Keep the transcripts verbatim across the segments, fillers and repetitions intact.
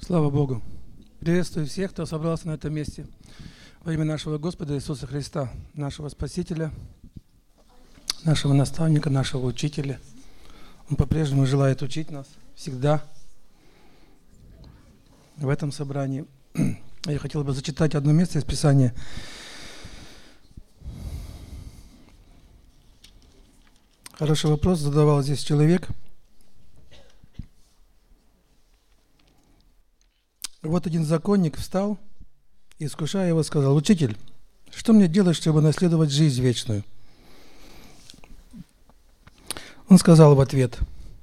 Слава Богу! Приветствую всех, кто собрался на этом месте. Во имя нашего Господа Иисуса Христа, нашего Спасителя, нашего наставника, нашего учителя. Он по-прежнему желает учить нас всегда. В этом собрании я хотел бы зачитать одно место из Писания. Хороший вопрос задавал здесь человек. Вот один законник встал и, искушая его, сказал: «Учитель, что мне делать, чтобы наследовать жизнь вечную?» Он сказал в ответ: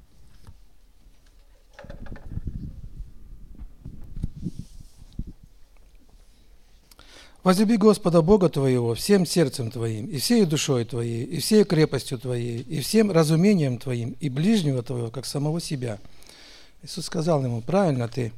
«Возлюби Господа Бога твоего всем сердцем твоим, и всей душой твоей, и всей крепостью твоей, и всем разумением твоим, и ближнего твоего, как самого себя». Иисус сказал ему: «Правильно ты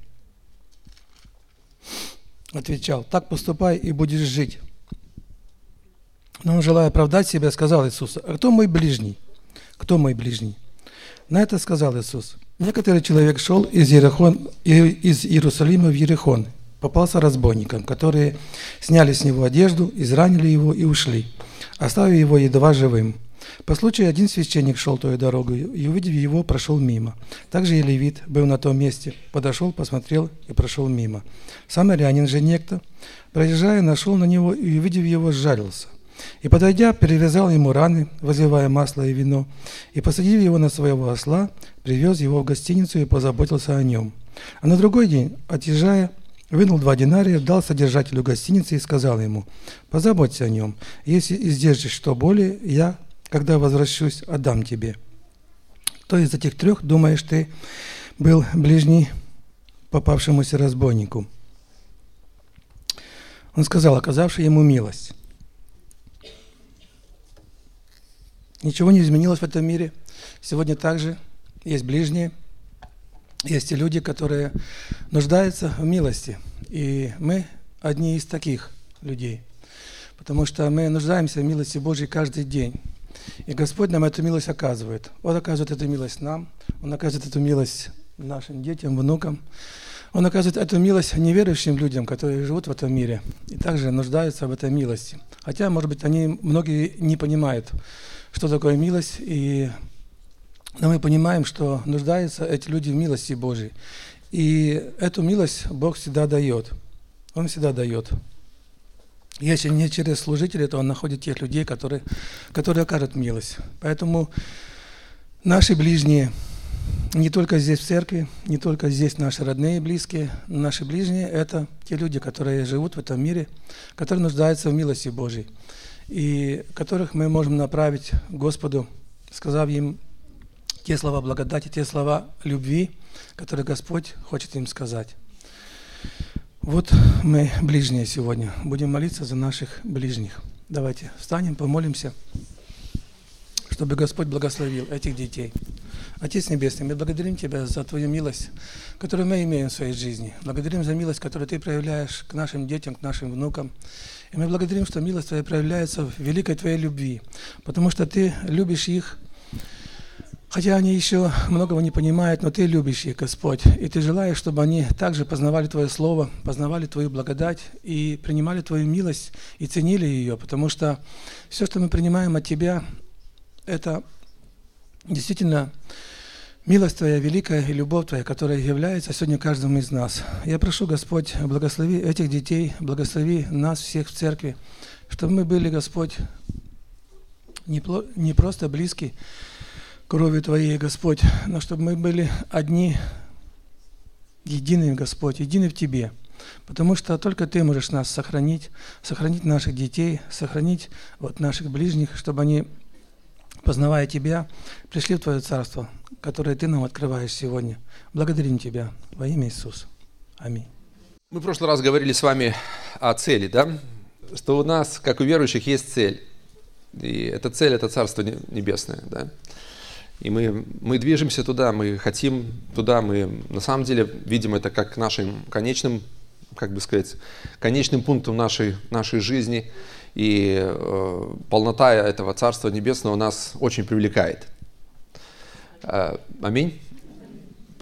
отвечал, так поступай и будешь жить». Но он, желая оправдать себя, сказал Иисусу: «А кто мой ближний? Кто мой ближний?» На это сказал Иисус: «Некоторый человек шел из, Иерихон, из Иерусалима в Иерихон, попался разбойникам, которые сняли с него одежду, изранили его и ушли, оставив его едва живым. По случаю один священник шел той дорогой, и, увидев его, прошел мимо. Также и левит был на том месте, подошел, посмотрел и прошел мимо. Самарянин же некто, проезжая, нашел на него и, увидев его, сжалился. И, подойдя, перевязал ему раны, возливая масло и вино, и, посадив его на своего осла, привез его в гостиницу и позаботился о нем. А на другой день, отъезжая, вынул два динария, дал содержателю гостиницы и сказал ему: «Позаботься о нем, если издержишь что более, я, когда возвращусь, отдам тебе». Кто из этих трех, думаешь ты, был ближний попавшемуся разбойнику? Он сказал: оказавший ему милость. Ничего не изменилось в этом мире. Сегодня также есть ближние, есть и люди, которые нуждаются в милости. И мы одни из таких людей. Потому что мы нуждаемся в милости Божьей каждый день. И Господь нам эту милость оказывает. Он оказывает эту милость нам, Он оказывает эту милость нашим детям, внукам. Он оказывает эту милость неверующим людям, которые живут в этом мире и также нуждаются в этой милости. Хотя, может быть, они многие не понимают, что такое милость, и но мы понимаем, что нуждаются эти люди в милости Божьей. И эту милость Бог всегда дает. Он всегда дает. Если не через служителей, то Он находит тех людей, которые, которые окажут милость. Поэтому наши ближние, не только здесь в церкви, не только здесь наши родные и близкие, наши ближние – это те люди, которые живут в этом мире, которые нуждаются в милости Божьей, и которых мы можем направить к Господу, сказав им те слова благодати, те слова любви, которые Господь хочет им сказать. Вот мы ближние сегодня. Будем молиться за наших ближних. Давайте встанем, помолимся, чтобы Господь благословил этих детей. Отец Небесный, мы благодарим Тебя за Твою милость, которую мы имеем в своей жизни. Благодарим за милость, которую Ты проявляешь к нашим детям, к нашим внукам. И мы благодарим, что милость Твоя проявляется в великой Твоей любви, потому что Ты любишь их, хотя они еще многого не понимают, но Ты любишь их, Господь. И Ты желаешь, чтобы они также познавали Твое Слово, познавали Твою благодать и принимали Твою милость и ценили ее, потому что все, что мы принимаем от Тебя, это действительно милость Твоя великая и любовь Твоя, которая является сегодня каждому из нас. Я прошу, Господь, благослови этих детей, благослови нас всех в церкви, чтобы мы были, Господь, не, не просто близки крови Твоей, Господь, но чтобы мы были одни, единые, Господь, едины в Тебе. Потому что только Ты можешь нас сохранить, сохранить наших детей, сохранить вот наших ближних, чтобы они, познавая Тебя, пришли в Твое Царство, которое Ты нам открываешь сегодня. Благодарим Тебя во имя Иисуса. Аминь. Мы в прошлый раз говорили с вами о цели, да? Что у нас, как у верующих, есть цель. И эта цель – это Царство Небесное, да? И мы, мы движемся туда, мы хотим туда, мы на самом деле видим это как нашим конечным, как бы сказать, конечным пунктом нашей, нашей жизни. И э, полнота этого Царства Небесного нас очень привлекает. Э, аминь.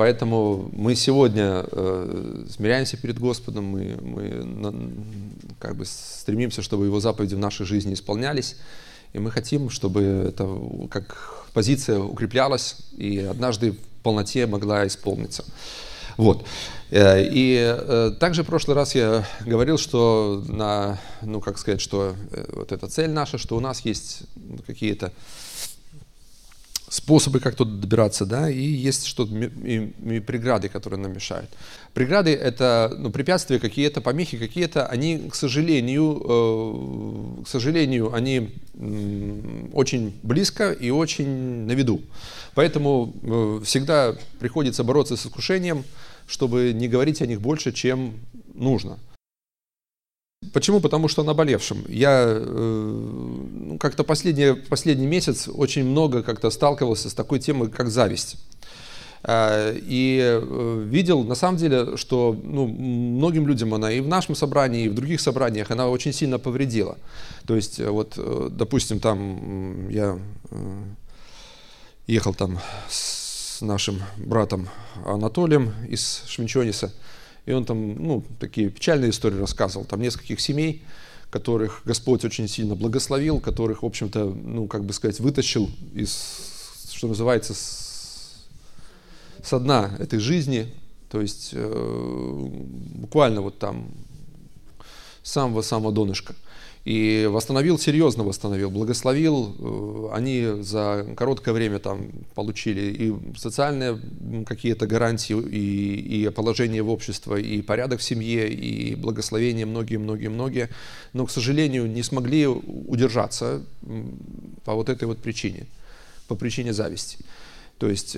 Поэтому мы сегодня смиряемся перед Господом, мы, мы как бы стремимся, чтобы Его заповеди в нашей жизни исполнялись. И мы хотим, чтобы это как позиция укреплялась и однажды в полноте могла исполниться. Вот. И также в прошлый раз я говорил, что, на, ну, как сказать, что вот эта цель наша, что у нас есть какие-то способы, как туда добираться, да, и есть что-то, и, и преграды, которые нам мешают. Преграды — это, ну, препятствия какие-то, помехи какие-то, они, к сожалению, э, к сожалению, они э, очень близко и очень на виду. Поэтому э, всегда приходится бороться с искушением, чтобы не говорить о них больше, чем нужно. Почему? Потому что наболевшим. Я э, ну, как-то последний, последний месяц очень много как-то сталкивался с такой темой, как зависть. Э, и э, видел, на самом деле, что ну, многим людям она и в нашем собрании, и в других собраниях она очень сильно повредила. То есть, вот, э, допустим, там я э, ехал там с нашим братом Анатолием из Швинчониса, и он там, ну, такие печальные истории рассказывал, там нескольких семей, которых Господь очень сильно благословил, которых, в общем-то, ну, как бы сказать, вытащил из, что называется, с, со дна этой жизни, то есть э, буквально вот там самого-самого донышка. И восстановил, серьезно восстановил, благословил. Они за короткое время там получили и социальные какие-то гарантии, и, и положение в обществе, и порядок в семье, и благословение многие-многие-многие. Но, к сожалению, не смогли удержаться по вот этой вот причине, по причине зависти. То есть,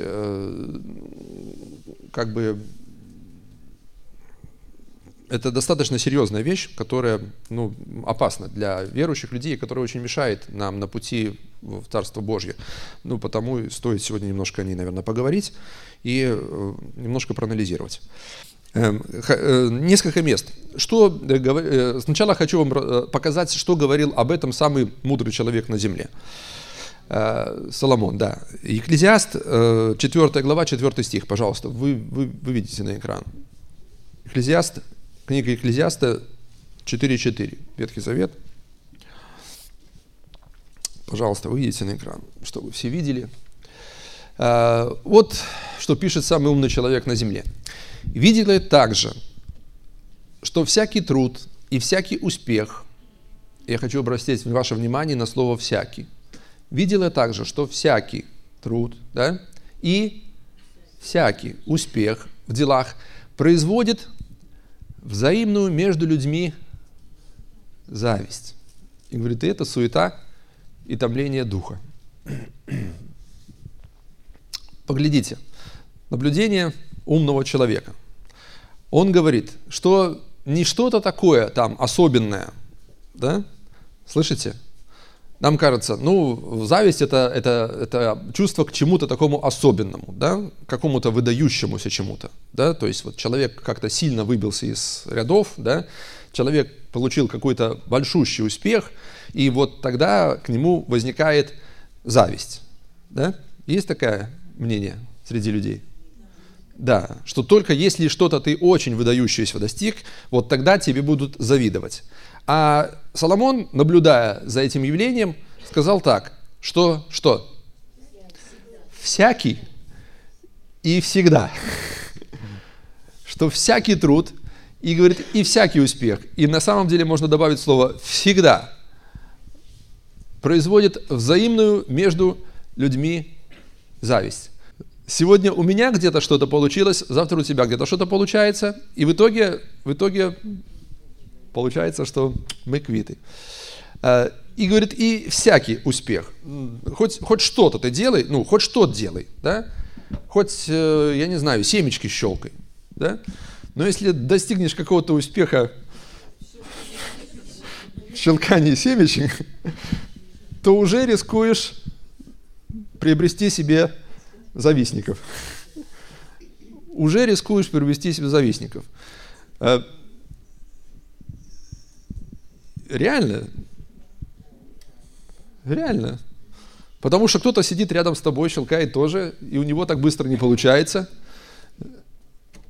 как бы, это достаточно серьезная вещь, которая, ну, опасна для верующих людей, которая очень мешает нам на пути в Царство Божье. Ну, потому стоит сегодня немножко о ней, наверное, поговорить и немножко проанализировать. Несколько мест. Что, сначала хочу вам показать, что говорил об этом самый мудрый человек на земле. Соломон, да. Екклезиаст, четвёртая глава, четвёртый стих, пожалуйста, вы, вы, вы видите на экран. Екклезиаст, книга Екклезиаста четыре четыре, Ветхий Завет. Пожалуйста, выйдите на экран, чтобы все видели. Вот что пишет самый умный человек на земле. «Видел я также, что всякий труд и всякий успех», я хочу обратить ваше внимание на слово «всякий», «видел я также, что всякий труд, да, и всякий успех в делах производит взаимную между людьми зависть». И говорит, и это суета и томление духа. Поглядите, наблюдение умного человека. Он говорит, что не что-то такое там особенное, да? Слышите? Нам кажется, ну, зависть это, это, это чувство к чему-то такому особенному, да, к какому-то выдающемуся чему-то, да, то есть вот человек как-то сильно выбился из рядов, да, человек получил какой-то большущий успех, и вот тогда к нему возникает зависть, да, есть такое мнение среди людей? Да, что только если что-то ты очень выдающееся достиг, вот тогда тебе будут завидовать. А Соломон, наблюдая за этим явлением, сказал так, что что? Всякий и всегда. Что всякий труд, и говорит, и всякий успех, и на самом деле можно добавить слово «всегда», производит взаимную между людьми зависть. Сегодня у меня где-то что-то получилось, завтра у тебя где-то что-то получается, и в итоге, в итоге получается, что мы квиты. И говорит, и всякий успех, хоть, хоть что-то ты делай, ну, хоть что-то делай, да, хоть, я не знаю, семечки щелкай, да, но если достигнешь какого-то успеха в щелкании семечек, то уже рискуешь приобрести себе завистников. Уже рискуешь приобрести себе завистников. Реально. Реально. Потому что кто-то сидит рядом с тобой, щелкает тоже, и у него так быстро не получается.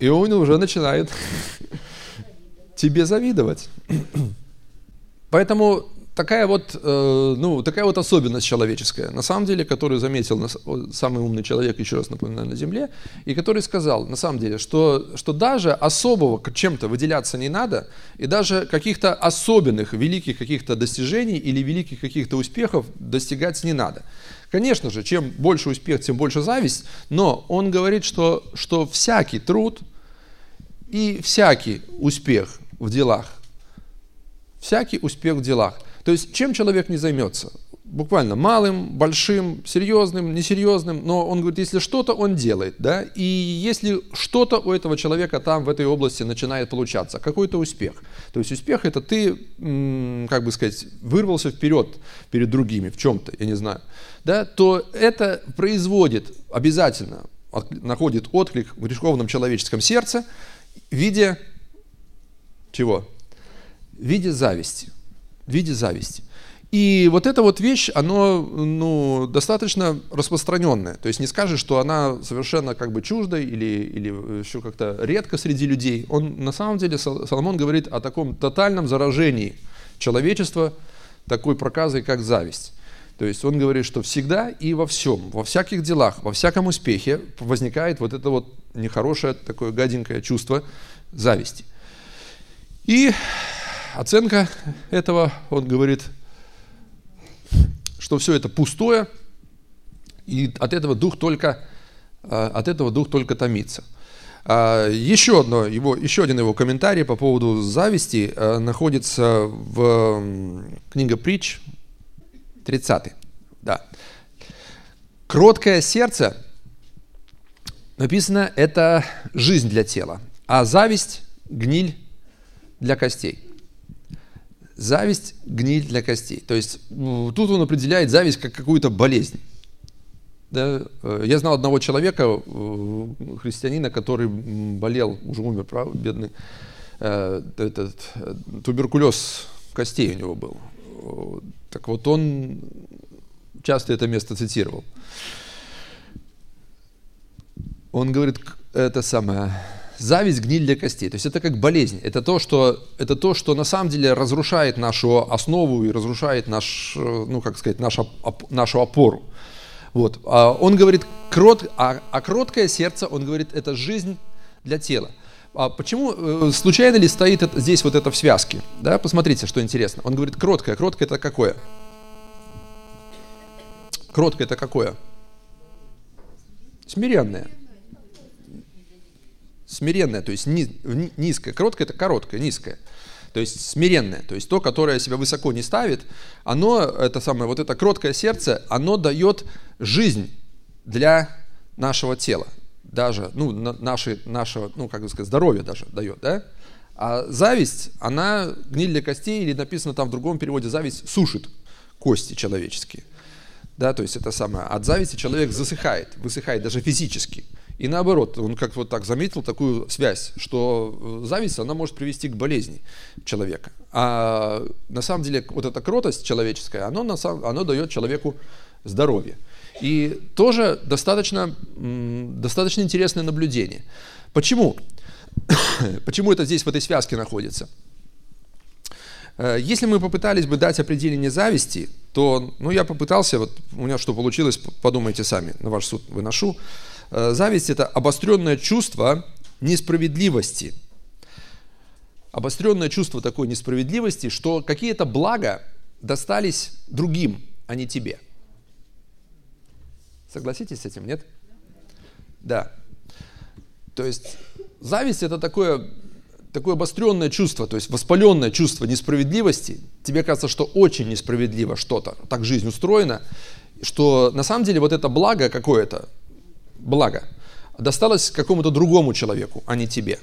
И он уже начинает тебе завидовать. Поэтому такая вот, э, ну, такая вот особенность человеческая, на самом деле, которую заметил нас, самый умный человек, еще раз напоминаю, на Земле, и который сказал, на самом деле, что, что даже особого чем-то выделяться не надо, и даже каких-то особенных, великих каких-то достижений или великих каких-то успехов достигать не надо. Конечно же, чем больше успех, тем больше зависть, но он говорит, что, что всякий труд и всякий успех в делах, всякий успех в делах. То есть, чем человек не займется? Буквально малым, большим, серьезным, несерьезным, но он говорит, если что-то он делает, да, и если что-то у этого человека там в этой области начинает получаться, какой-то успех. То есть успех это ты, как бы сказать, вырвался вперед перед другими в чем-то, я не знаю, да, то это производит обязательно, находит отклик в греховном человеческом сердце в виде чего? В виде зависти. В виде зависти. И вот эта вот вещь, она ну, достаточно распространенная. То есть не скажешь, что она совершенно как бы чужда или, или еще как-то редко среди людей. Он, на самом деле Соломон говорит о таком тотальном заражении человечества такой проказой, как зависть. То есть он говорит, что всегда и во всем, во всяких делах, во всяком успехе возникает вот это вот нехорошее, такое гаденькое чувство зависти. И оценка этого, он говорит, что все это пустое, и от этого дух только, от этого дух только томится. Еще, одно его, еще один его комментарий по поводу зависти находится в книге Притч, тридцатый. Да. Кроткое сердце, написано, это жизнь для тела, а зависть – гниль для костей. Зависть – гниль для костей. То есть тут он определяет зависть как какую-то болезнь. Да? Я знал одного человека, христианина, который болел, уже умер, правда, бедный, этот, туберкулез костей у него был. Так вот он часто это место цитировал. Он говорит, это самое... Зависть – гниль для костей. То есть это как болезнь. Это то, что, это то, что на самом деле разрушает нашу основу и разрушает наш, ну, как сказать, нашу, нашу опору. Вот. Он говорит, крот, а, а кроткое сердце, он говорит, это жизнь для тела. А почему, случайно ли стоит это, здесь вот это в связке? Да? Посмотрите, что интересно. Он говорит, кроткое. Кроткое – это какое? Кроткое – это какое? Смиренное. Смиренное, то есть низкое. Кроткое – это короткое, низкое. То есть смиренное, то есть то, которое себя высоко не ставит, оно, это самое, вот это кроткое сердце, оно дает жизнь для нашего тела. Даже, ну, наше, нашего, ну, как бы сказать, здоровье даже дает, да? А зависть, она гниль для костей, или написано там в другом переводе, зависть сушит кости человеческие. Да, то есть это самое, от зависти человек засыхает, высыхает даже физически. И наоборот, он как вот так заметил такую связь, что зависть, она может привести к болезни человека. А на самом деле вот эта кротость человеческая, она, на самом, она дает человеку здоровье. И тоже достаточно, достаточно интересное наблюдение. Почему? Почему это здесь в этой связке находится? Если мы попытались бы дать определение зависти, то, ну, я попытался, вот у меня что получилось, подумайте сами, на ваш суд выношу. Зависть – это обостренное чувство несправедливости. Обостренное чувство такой несправедливости, что какие-то блага достались другим, а не тебе. Согласитесь с этим, нет? Да. То есть зависть – это такое, такое обостренное чувство, то есть воспаленное чувство несправедливости. Тебе кажется, что очень несправедливо что-то, так жизнь устроена, что на самом деле вот это благо какое-то, благо, досталось какому-то другому человеку, а не тебе.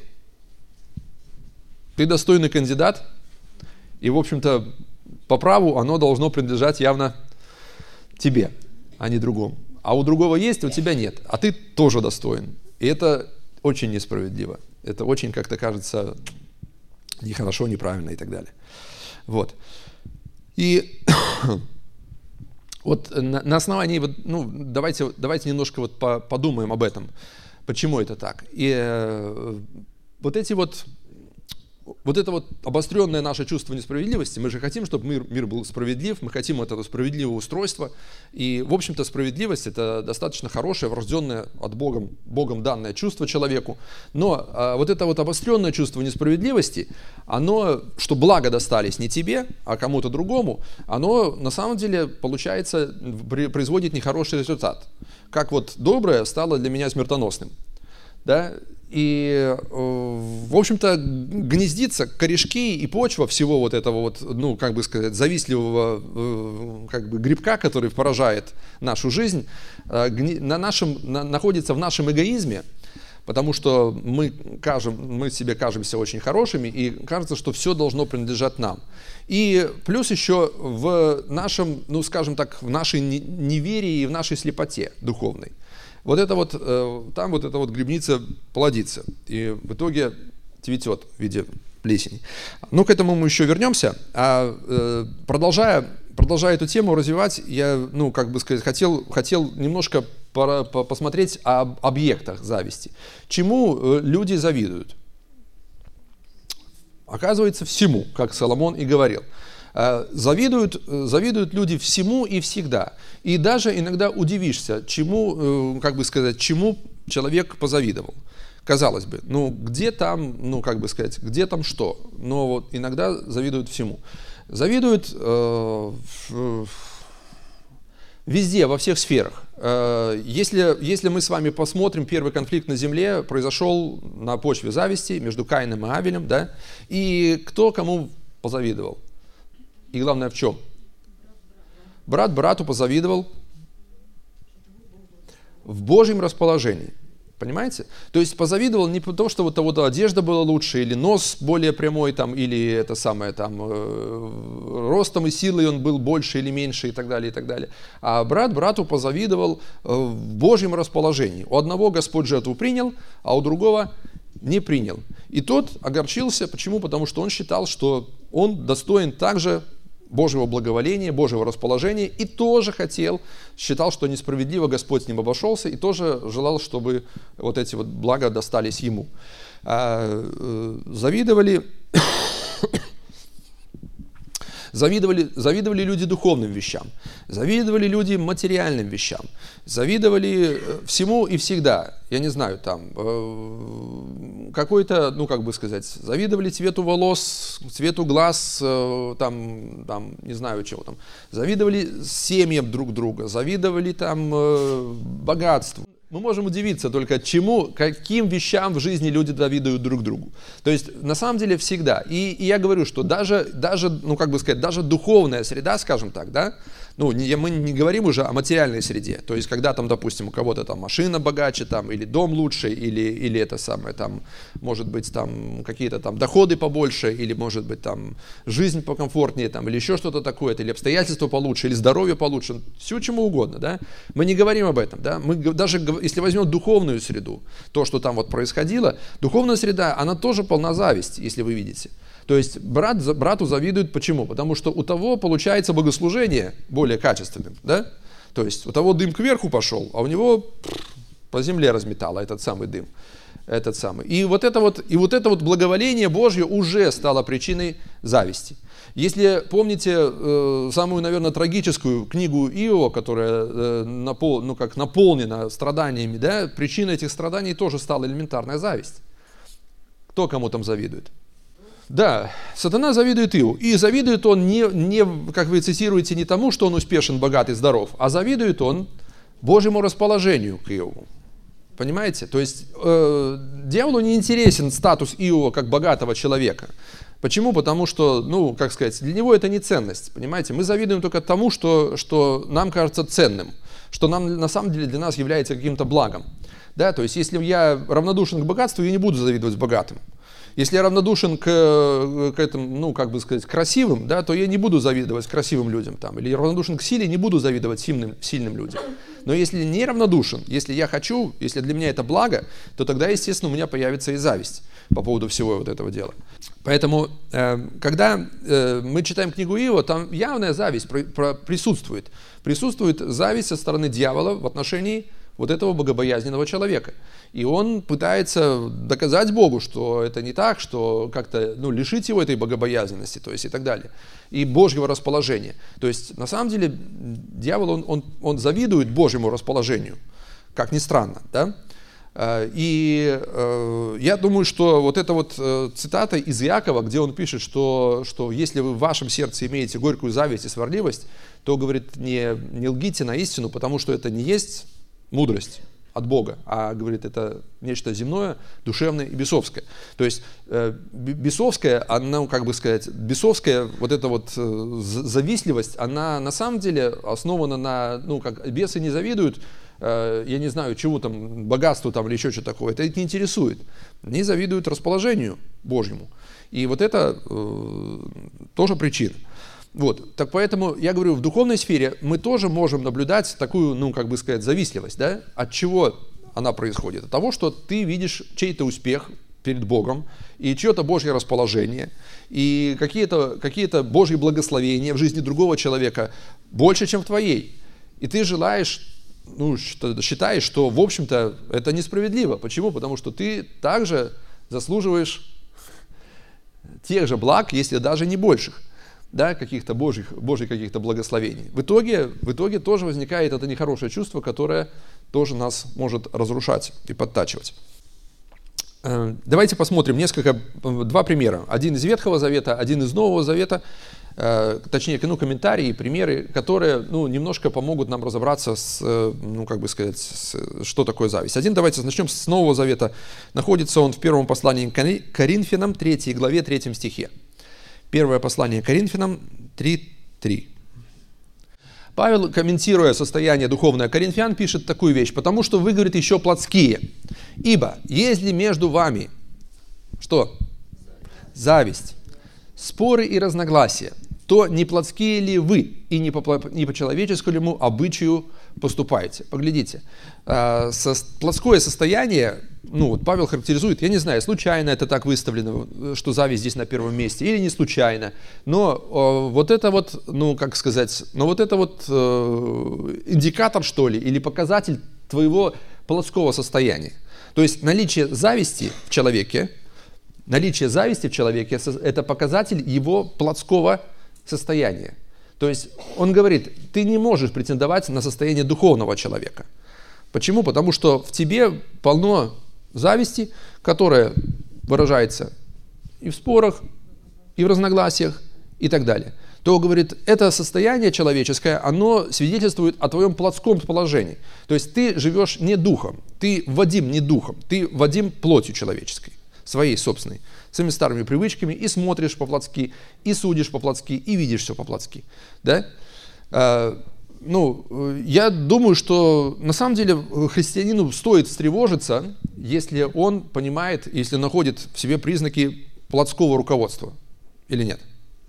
Ты достойный кандидат, и, в общем-то, по праву оно должно принадлежать явно тебе, а не другому. А у другого есть, а у тебя нет, а ты тоже достоин. И это очень несправедливо. Это очень, как-то кажется, нехорошо, неправильно и так далее. Вот. И вот на, на основании, вот, ну, давайте, давайте немножко вот по, подумаем об этом. Почему это так? И э, вот эти вот, вот это вот обостренное наше чувство несправедливости, мы же хотим, чтобы мир, мир был справедлив, мы хотим вот это справедливое устройство. И, в общем-то, справедливость – это достаточно хорошее, врожденное от Богом, Богом данное чувство человеку. Но э, вот это вот обостренное чувство несправедливости, оно, что благо достались не тебе, а кому-то другому, оно на самом деле, получается, производит нехороший результат. Как вот доброе стало для меня смертоносным. Да? И, в общем-то, гнездится корешки и почва всего вот этого вот, ну, как бы сказать, завистливого как бы грибка, который поражает нашу жизнь, на нашем, на, находится в нашем эгоизме, потому что мы, кажем, мы себе кажемся очень хорошими, и кажется, что все должно принадлежать нам. И плюс еще в нашем, ну, скажем так, в нашей неверии и в нашей слепоте духовной. Вот это вот, там вот эта вот грибница плодится, и в итоге цветет в виде плесени. Но к этому мы еще вернемся. А продолжая, продолжая эту тему развивать, я, ну, как бы сказать, хотел, хотел немножко пора, по, посмотреть об объектах зависти. Чему люди завидуют? Оказывается, всему, как Соломон и говорил. Завидуют, завидуют люди всему и всегда. И даже иногда удивишься, чему, как бы сказать, чему человек позавидовал. Казалось бы, ну где там, ну как бы сказать, где там что? Но вот иногда завидуют всему. Завидуют э, везде, во всех сферах. Э, если, если мы с вами посмотрим, первый конфликт на земле произошел на почве зависти между Каином и Авелем, да? И кто кому позавидовал? И главное в чем? Брат брату позавидовал в Божьем расположении. Понимаете? То есть позавидовал не потому, что вот того-то одежда была лучше, или нос более прямой, там, или это самое, там, э, ростом и силой он был больше или меньше, и так далее, и так далее. А брат брату позавидовал э, в Божьем расположении. У одного Господь жертву принял, а у другого не принял. И тот огорчился. Почему? Потому что он считал, что он достоин также Божьего благоволения, Божьего расположения, и тоже хотел, считал, что несправедливо Господь с ним обошелся, и тоже желал, чтобы вот эти вот блага достались ему. Завидовали, завидовали, завидовали люди духовным вещам, завидовали люди материальным вещам, завидовали всему и всегда. Я не знаю, там, какой-то, ну, как бы сказать, завидовали цвету волос, цвету глаз, там, там, не знаю чего там, завидовали семьям друг друга, завидовали там богатству. Мы можем удивиться только чему, каким вещам в жизни люди завидуют друг другу. То есть, на самом деле, всегда. И, и я говорю, что даже, даже, ну, как бы сказать, даже духовная среда, скажем так, да, ну, не, мы не говорим уже о материальной среде. То есть, когда там, допустим, у кого-то там машина богаче, там, или дом лучше, или, или это самое, там, может быть, там, какие-то там доходы побольше, или, может быть, там, жизнь покомфортнее, там, или еще что-то такое, или обстоятельства получше, или здоровье получше, все чему угодно, да. Мы не говорим об этом, да. Мы даже, если возьмем духовную среду, то, что там вот происходило, духовная среда, она тоже полна зависти, если вы видите. То есть брат брату завидует. Почему? Потому что у того получается богослужение более качественным, да? То есть у того дым кверху пошел, а у него по земле разметало этот самый дым. Этот самый. И, вот это вот, и вот это вот благоволение Божье уже стало причиной зависти. Если помните э, самую, наверное, трагическую книгу Иова, которая э, напол, ну, как наполнена страданиями, да, причиной этих страданий тоже стала элементарная зависть. Кто кому там завидует? Да, сатана завидует Иову. И завидует он не, не, как вы цитируете, не тому, что он успешен, богат и здоров, а завидует он Божьему расположению к Иову. Понимаете? То есть э, дьяволу не интересен статус Иова как богатого человека. Почему? Потому что, ну, как сказать, для него это не ценность. Понимаете? Мы завидуем только тому, что, что нам кажется ценным, что нам на самом деле для нас является каким-то благом. Да? То есть если я равнодушен к богатству, я не буду завидовать богатым. Если я равнодушен к, к этому, ну, как бы сказать, красивым, да, то я не буду завидовать красивым людям. Там, или равнодушен к силе, не буду завидовать сильным, сильным людям. Но если не равнодушен, если я хочу, если для меня это благо, то тогда, естественно, у меня появится и зависть по поводу всего вот этого дела. Поэтому, э, когда э, мы читаем книгу Иова, там явная зависть про, про, присутствует. Присутствует зависть со стороны дьявола в отношении вот этого богобоязненного человека. И он пытается доказать Богу, что это не так, что как-то ну, лишить его этой богобоязненности, то есть и так далее, и Божьего расположения. То есть на самом деле дьявол, он, он, он завидует Божьему расположению, как ни странно, да? И э, я думаю, что вот эта вот э, цитата из Иакова, где он пишет, что, что если вы в вашем сердце имеете горькую зависть и сварливость, то, говорит, не, не лгите на истину, потому что это не есть мудрость от Бога, а, говорит, это нечто земное, душевное и бесовское. То есть э, бесовская, она, как бы сказать, бесовская вот эта вот э, завистливость, она на самом деле основана на, ну, как бесы не завидуют, э, я не знаю, чему там, богатству там или еще что-то такое, это их не интересует. Они завидуют расположению Божьему. И вот это э, тоже причина. Вот, так поэтому я говорю, в духовной сфере мы тоже можем наблюдать такую, ну, как бы сказать, завистливость, да? От чего она происходит? От того, что ты видишь чей-то успех перед Богом, и чье-то Божье расположение, и какие-то, какие-то Божьи благословения в жизни другого человека больше, чем в твоей. И ты желаешь, ну, что, считаешь, что, в общем-то, это несправедливо. Почему? Потому что ты также заслуживаешь тех же благ, если даже не больших. Да, каких-то божьих, божьих каких-то благословений. В итоге, в итоге тоже возникает это нехорошее чувство, которое тоже нас может разрушать и подтачивать. Давайте посмотрим несколько, два примера. Один из Ветхого Завета, один из Нового Завета, точнее, ну, комментарии, примеры, которые ну, немножко помогут нам разобраться с, ну, как бы сказать, с, что такое зависть. Один, давайте начнем с Нового Завета. Находится он в первом послании к Коринфянам, третьей главе, третьем стихе. Первое послание Коринфянам три три. Павел, комментируя состояние духовное Коринфян, пишет такую вещь. «Потому что вы, говорит, еще плотские. Ибо если между вами...» Что? Зависть, споры и разногласия, то не плотские ли вы и не по, не по человеческому обычаю поступаете? Поглядите. Со, плотское состояние, ну вот Павел характеризует, я не знаю, случайно это так выставлено, что зависть здесь на первом месте, или не случайно, но э, вот это вот, ну как сказать, но вот это вот э, индикатор, что ли, или показатель твоего плотского состояния. То есть наличие зависти в человеке, наличие зависти в человеке – это показатель его плотского состояния. То есть он говорит, ты не можешь претендовать на состояние духовного человека. Почему? Потому что в тебе полно зависти, которая выражается и в спорах, и в разногласиях, и так далее. То, говорит, это состояние человеческое, оно свидетельствует о твоем плотском положении. То есть ты живешь не духом, ты водим не духом, ты водим плотью человеческой, своей собственной, своими старыми привычками, и смотришь по-плотски, и судишь по-плотски, и видишь все по-плотски. Да? А, ну, я думаю, что на самом деле христианину стоит встревожиться, если он понимает, если находит в себе признаки плотского руководства. Или нет?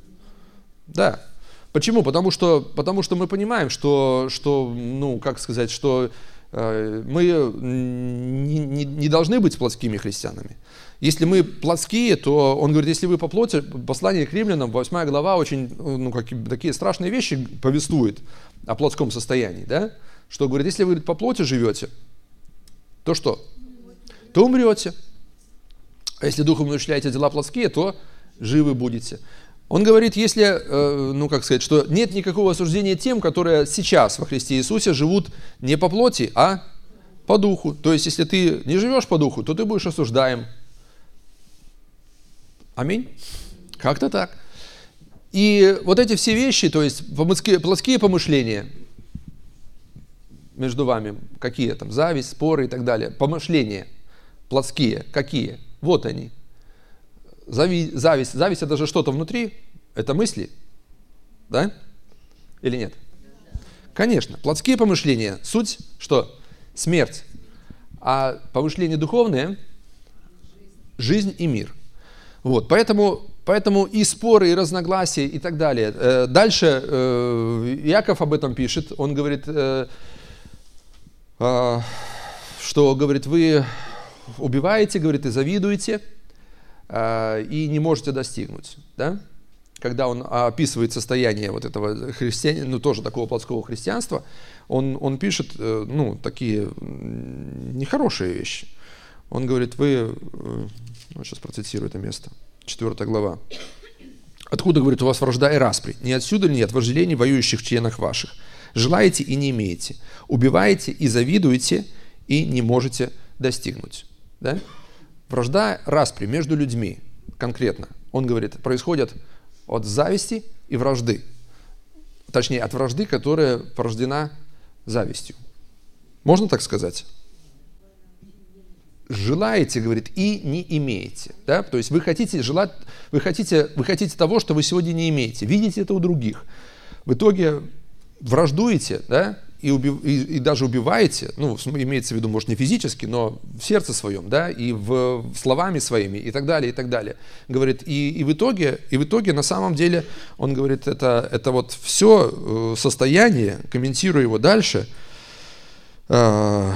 Да. Почему? Потому что, потому что мы понимаем, что, что ну, как сказать, что э, мы не, не, не должны быть плотскими христианами. Если мы плотские, то он говорит, если вы по плоти, послание к римлянам, восьмая глава, очень ну, как, такие страшные вещи повествует о плотском состоянии, да? Что говорит, если вы по плоти живете, то что? То умрете. А если духом умерщвляете дела плотские, то живы будете. Он говорит, если, э, ну как сказать, что нет никакого осуждения тем, которые сейчас во Христе Иисусе живут не по плоти, а по духу. То есть, если ты не живешь по духу, то ты будешь осуждаем. Аминь. Как-то так. И вот эти все вещи, то есть плотские помышления между вами, какие там, зависть, споры и так далее, помышления плотские, какие? Вот они. Зави, зависть, зависть это же что-то внутри, это мысли, да? Или нет? Конечно, плотские помышления, суть что? Смерть. А помышления духовные – жизнь и мир. Вот, поэтому, поэтому и споры, и разногласия, и так далее. Дальше Иаков об этом пишет. Он говорит, что, говорит, вы убиваете, говорит, и завидуете, и не можете достигнуть. Да? когда он описывает состояние вот этого христианина, ну тоже такого плотского христианства, он, он пишет, ну, такие нехорошие вещи. Он говорит, вы, ну, сейчас процитирую это место, четвёртая глава. Откуда, говорит, у вас вражда и распри? Не отсюда ли нет вожделений, воюющих в членах ваших? Желаете и не имеете, убиваете и завидуете, и не можете достигнуть. Да? Вражда, распри между людьми, конкретно, он говорит, происходят от зависти и вражды. Точнее, от вражды, которая порождена завистью. Можно так сказать? Желаете, говорит, и не имеете. Да? То есть вы хотите, желать, вы, хотите, вы хотите того, что вы сегодня не имеете. Видите это у других. В итоге враждуете, да? и, убив, и, и даже убиваете, ну, имеется в виду, может, не физически, но в сердце своем, да? и в, в словами своими, и так далее, и так далее. Говорит, и, и, в, итоге, и в итоге, на самом деле, он говорит, это, это вот все состояние, комментируя его дальше, э,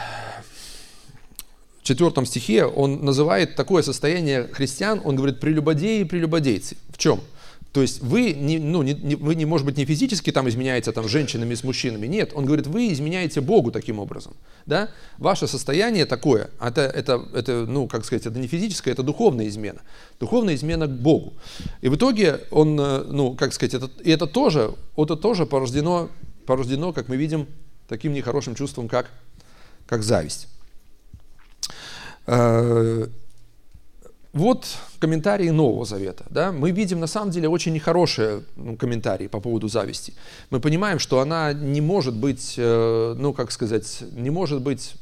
в четвертом стихе он называет такое состояние христиан, он говорит, прелюбодеи и прелюбодейцы. В чем? То есть вы не, ну, не, не, вы не, может быть, не физически там изменяете там, с женщинами, с мужчинами. Нет, он говорит, вы изменяете Богу таким образом. Да? Ваше состояние такое, это, это, это, ну, как сказать, это не физическая, это духовная измена. Духовная измена к Богу. И в итоге он, ну, как сказать, это, и это тоже, это тоже порождено, порождено, как мы видим, таким нехорошим чувством, как, как зависть. Вот комментарии Нового Завета. Да? Мы видим на самом деле очень нехорошие, ну, комментарии по поводу зависти. Мы понимаем, что она не может быть, ну как сказать, не может быть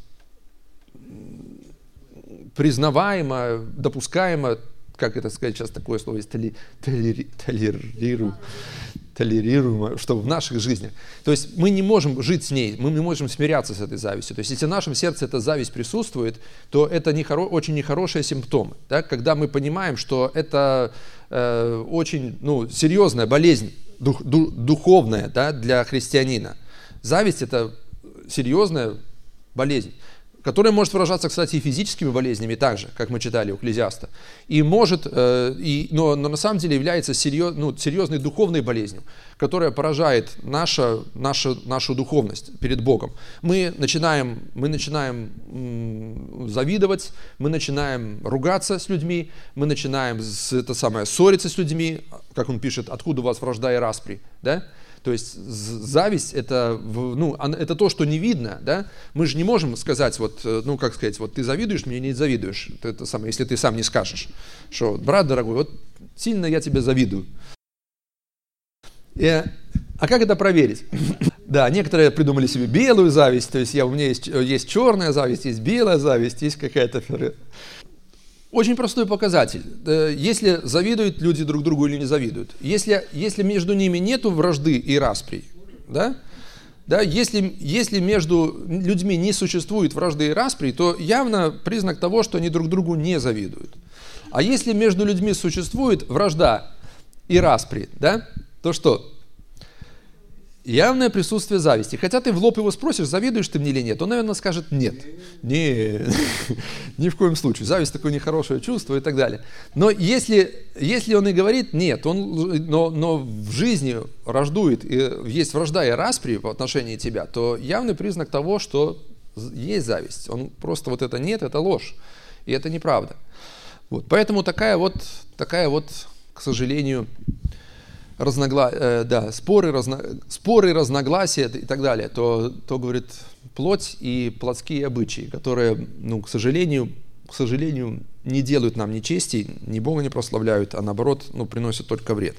признаваема, допускаема, как это сказать, сейчас такое слово есть, толери, толери, толериру, толерируемо, что в наших жизнях. То есть мы не можем жить с ней, мы не можем смиряться с этой завистью. То есть если в нашем сердце эта зависть присутствует, то это нехоро, очень нехорошие симптомы. Да? Когда мы понимаем, что это э, очень, ну, серьезная болезнь, дух, ду, духовная, да, для христианина. Зависть – это серьезная болезнь, которая может выражаться, кстати, и физическими болезнями также, как мы читали у Экклезиаста, и может, э, и, но, но на самом деле является серьез, ну, серьезной духовной болезнью, которая поражает наша, наша, нашу духовность перед Богом. Мы начинаем, мы начинаем м, завидовать, мы начинаем ругаться с людьми, мы начинаем с, это самое, ссориться с людьми, как он пишет, откуда у вас вражда и распри, да? То есть зависть это, ну, это то, что не видно, да? Мы же не можем сказать, вот, ну, как сказать, вот ты завидуешь, мне не завидуешь, это самое, если ты сам не скажешь, что, брат дорогой, вот сильно я тебе завидую. И, а как это проверить? Да, некоторые придумали себе белую зависть, то есть я, у меня есть, есть черная зависть, есть белая зависть, есть какая-то... Очень простой показатель. Если завидуют люди друг другу или не завидуют. Если, если между ними нет вражды и распри, да? Да, если, если между людьми не существует вражды и распри, то явно признак того, что они друг другу не завидуют. А если между людьми существует вражда и распри, да, то что? Явное присутствие зависти. Хотя ты в лоб его спросишь, завидуешь ты мне или нет, он, наверное, скажет нет. Не, ни в коем случае. Зависть такое нехорошее чувство и так далее. Но если, если он и говорит нет, он, но, но в жизни враждует, есть вражда и распри в отношении тебя, то явный признак того, что есть зависть. Он просто вот это нет, это ложь. И это неправда. Вот. Поэтому такая вот, такая вот, к сожалению, Разногла... Э, да, споры, разно... споры, разногласия и так далее, то, то, говорит, плоть и плотские обычаи, которые, ну, к сожалению, к сожалению, не делают нам ни чести, ни Бога не прославляют, а наоборот, ну, приносят только вред.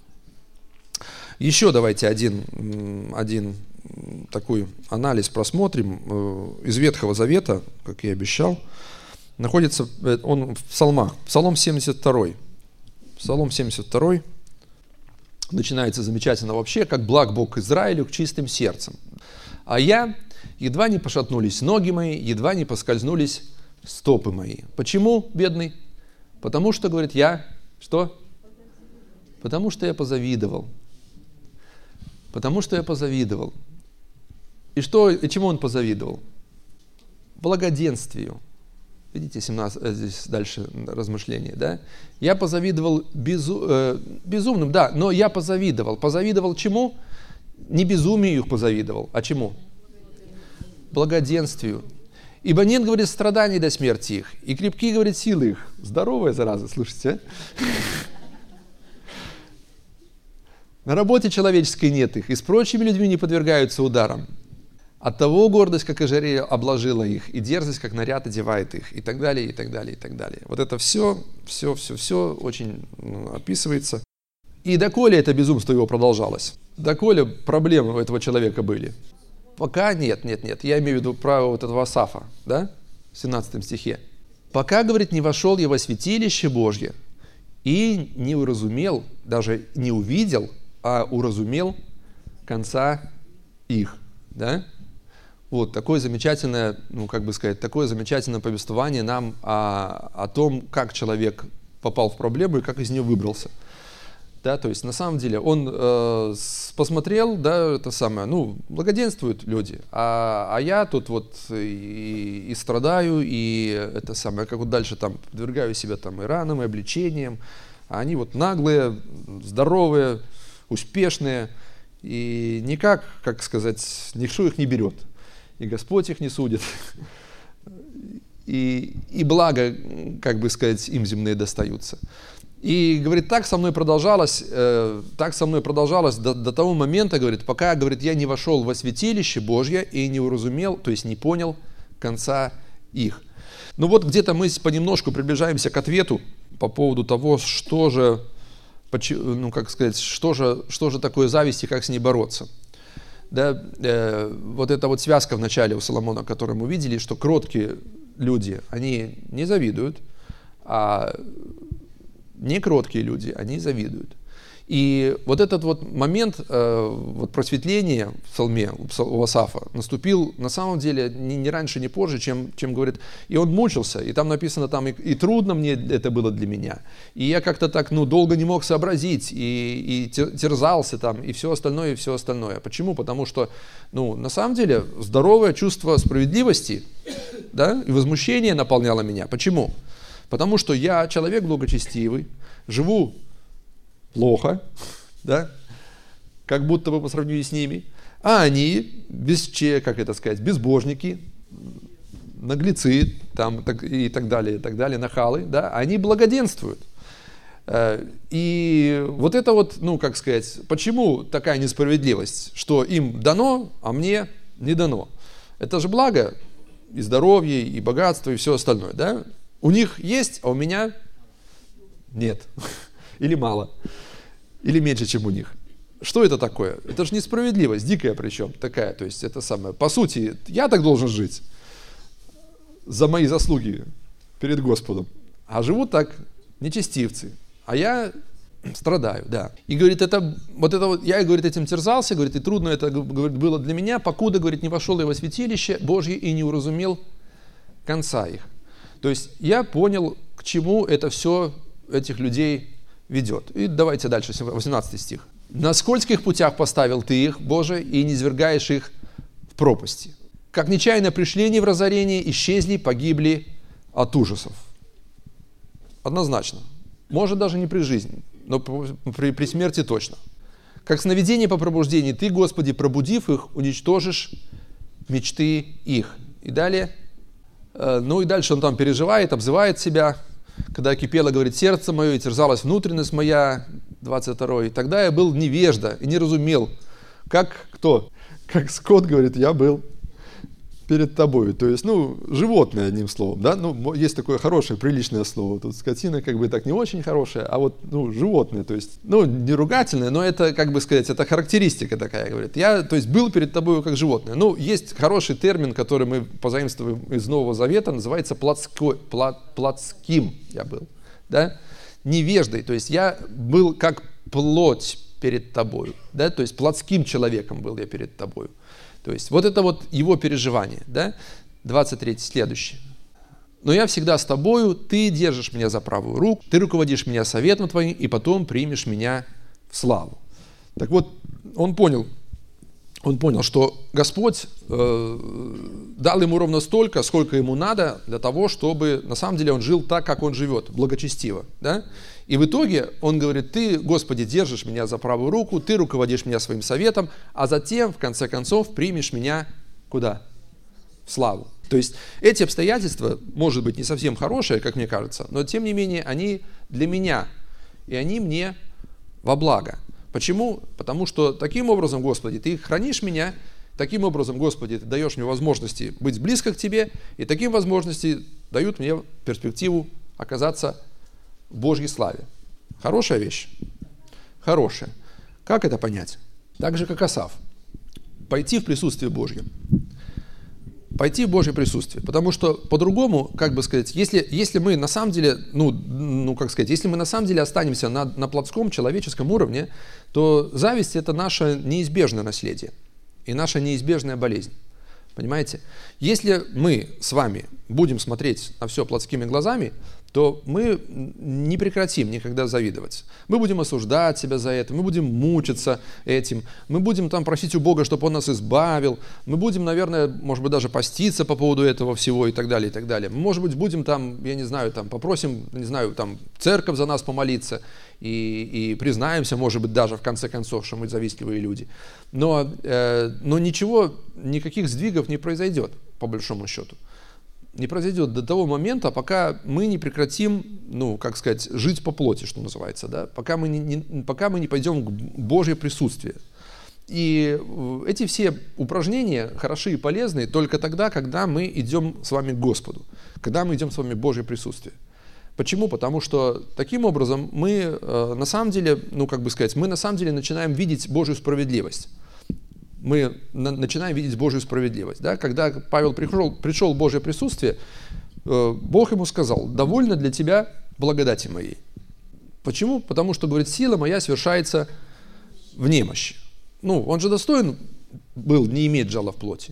Еще давайте один, один такой анализ просмотрим из Ветхого Завета, как я обещал. Находится он в Псалмах, Псалом семьдесят два. Псалом семьдесят два. Начинается замечательно вообще, как благ Бог Израилю к чистым сердцем. А я, едва не пошатнулись ноги мои, едва не поскользнулись стопы мои. Почему, бедный? Потому что, говорит, я, что? Потому что я позавидовал. Потому что я позавидовал. И что, и чему он позавидовал? Благоденствию. Видите, семнадцать, здесь дальше размышления, да? Я позавидовал безу, э, безумным, да, но я позавидовал. Позавидовал чему? Не безумию их позавидовал, а чему? Благоденствию. Ибо нет, говорит, страданий до смерти их, и крепки, говорит, силы их. Здоровая зараза, слушайте, а? На работе человеческой нет их, и с прочими людьми не подвергаются ударам. Оттого гордость, как ожерелье, обложила их, и дерзость, как наряд, одевает их, и так далее, и так далее, и так далее. Вот это все, все, все, все очень ну, описывается. И доколе это безумство его продолжалось? Доколе проблемы у этого человека были? Пока нет, нет, нет. Я имею в виду право вот этого Асафа, да, в семнадцатом стихе. Пока, говорит, не вошел я во святилище Божье и не уразумел, даже не увидел, а уразумел конца их, да. Вот такое замечательное, ну как бы сказать, такое замечательное повествование нам о, о том, как человек попал в проблему и как из нее выбрался. Да, то есть на самом деле он э, посмотрел, да, это самое, ну благоденствуют люди, а, а я тут вот и, и страдаю, и это самое, как вот дальше там подвергаю себя там и ранам, и обличениям, а они вот наглые, здоровые, успешные, и никак, как сказать, никто их не берет. И Господь их не судит, и, и благо, как бы сказать, им земные достаются. И, говорит, так со мной продолжалось, э, так со мной продолжалось до, до того момента, говорит, пока, говорит, я не вошел во святилище Божье и не уразумел, то есть не понял конца их. Ну вот где-то мы понемножку приближаемся к ответу по поводу того, что же, ну как сказать, что же, что же такое зависть и как с ней бороться. Да, э, вот эта вот связка в начале у Соломона, которую мы видели, что кроткие люди, они не завидуют, а некроткие люди, они завидуют. И вот этот вот момент э, вот просветления в псалме у Асафа наступил на самом деле не, не раньше, не позже, чем, чем говорит, и он мучился, и там написано, там и, и трудно мне это было для меня, и я как-то так, ну, долго не мог сообразить, и, и терзался там, и все остальное, и все остальное. Почему? Потому что, ну, на самом деле, здоровое чувство справедливости, да, и возмущение наполняло меня. Почему? Потому что я человек благочестивый, живу плохо, да, как будто бы по сравнению с ними, а они, бесче, как это сказать, безбожники, наглецы там, так, и так далее, и так далее, нахалы, да, они благоденствуют. И вот это вот, ну, как сказать, почему такая несправедливость, что им дано, а мне не дано? Это же благо, и здоровье, и богатство, и все остальное, да? У них есть, а у меня нет. Или мало. Или меньше, чем у них. Что это такое? Это же несправедливость, дикая причем такая. То есть это самое. По сути, я так должен жить за мои заслуги перед Господом. А живут так нечестивцы. А я страдаю, да. И говорит, это, вот это вот, я, говорит, этим терзался, говорит, и трудно это, говорит, было для меня, покуда, говорит, не вошел я во святилище Божье и не уразумел конца их. То есть я понял, к чему это все этих людей ведет. И давайте дальше, восемнадцатый стих. «На скользких путях поставил ты их, Боже, и не низвергаешь их в пропасти. Как нечаянно пришли они в разорение, исчезли, погибли от ужасов». Однозначно. Может, даже не при жизни, но при, при смерти точно. «Как сновидение по пробуждении, ты, Господи, пробудив их, уничтожишь мечты их». И далее, ну и дальше он там переживает, обзывает себя. «Когда кипело, говорит, сердце мое, и терзалась внутренность моя», двадцать второй, «тогда я был невежда и не разумел, как кто? Как скот, говорит, я был перед тобой». То есть, ну, животное, одним словом, да, ну, есть такое хорошее, приличное слово. Тут скотина, как бы, так не очень хорошая, а вот, ну, животное, то есть, ну, не ругательное, но это, как бы сказать, это характеристика такая, говорит. Я, то есть, был перед тобой как животное. Ну, есть хороший термин, который мы позаимствуем из Нового Завета, называется плотской, плот, плотским я был, да, невеждой, то есть, я был как плоть перед тобою, да, то есть, плотским человеком был я перед тобою. То есть, вот это вот его переживание, да? двадцать третий, следующий. «Но я всегда с тобою, ты держишь меня за правую руку, ты руководишь меня советом твоим, и потом примешь меня в славу». Так вот, он понял, он понял, что Господь э, дал ему ровно столько, сколько ему надо для того, чтобы на самом деле он жил так, как он живет, благочестиво. Да? И в итоге он говорит: ты, Господи, держишь меня за правую руку, ты руководишь меня своим советом, а затем, в конце концов, примешь меня куда? В славу. То есть эти обстоятельства, может быть, не совсем хорошие, как мне кажется, но тем не менее они для меня, и они мне во благо. Почему? Потому что таким образом, Господи, Ты хранишь меня, таким образом, Господи, Ты даешь мне возможности быть близко к Тебе, и такие возможности дают мне перспективу оказаться в Божьей славе. Хорошая вещь? Хорошая. Как это понять? Так же, как Асав. Пойти в присутствие Божье. Пойти в Божье присутствие. Потому что по-другому, как бы сказать, если, если мы на самом деле, ну, ну, как сказать, если мы на самом деле останемся на, на плотском человеческом уровне, то зависть – это наше неизбежное наследие и наша неизбежная болезнь. Понимаете? Если мы с вами будем смотреть на все плотскими глазами, то мы не прекратим никогда завидовать. Мы будем осуждать себя за это, мы будем мучиться этим, мы будем там просить у Бога, чтобы Он нас избавил, мы будем, наверное, может быть, даже поститься по поводу этого всего и так далее, и так далее. Мы, может быть, будем там, я не знаю, там попросим, не знаю, там церковь за нас помолиться и, и признаемся, может быть, даже в конце концов, что мы завистливые люди. Но, э, но ничего, никаких сдвигов не произойдет, по большому счету. Не произойдет до того момента, пока мы не прекратим, ну, как сказать, жить по плоти, что называется, да, пока мы не, не, пока мы не пойдем к Божье присутствие. И эти все упражнения хороши и полезны только тогда, когда мы идем с вами к Господу, когда мы идем с вами в Божье присутствие. Почему? Потому что таким образом мы на самом деле, ну, как бы сказать, мы на самом деле начинаем видеть Божью справедливость. Мы на, начинаем видеть Божью справедливость. Да? Когда Павел пришел, пришел в Божье присутствие, э, Бог ему сказал: довольно для тебя благодати моей. Почему? Потому что, говорит, сила моя совершается в немощи. Ну, он же достоин был не иметь жала в плоти.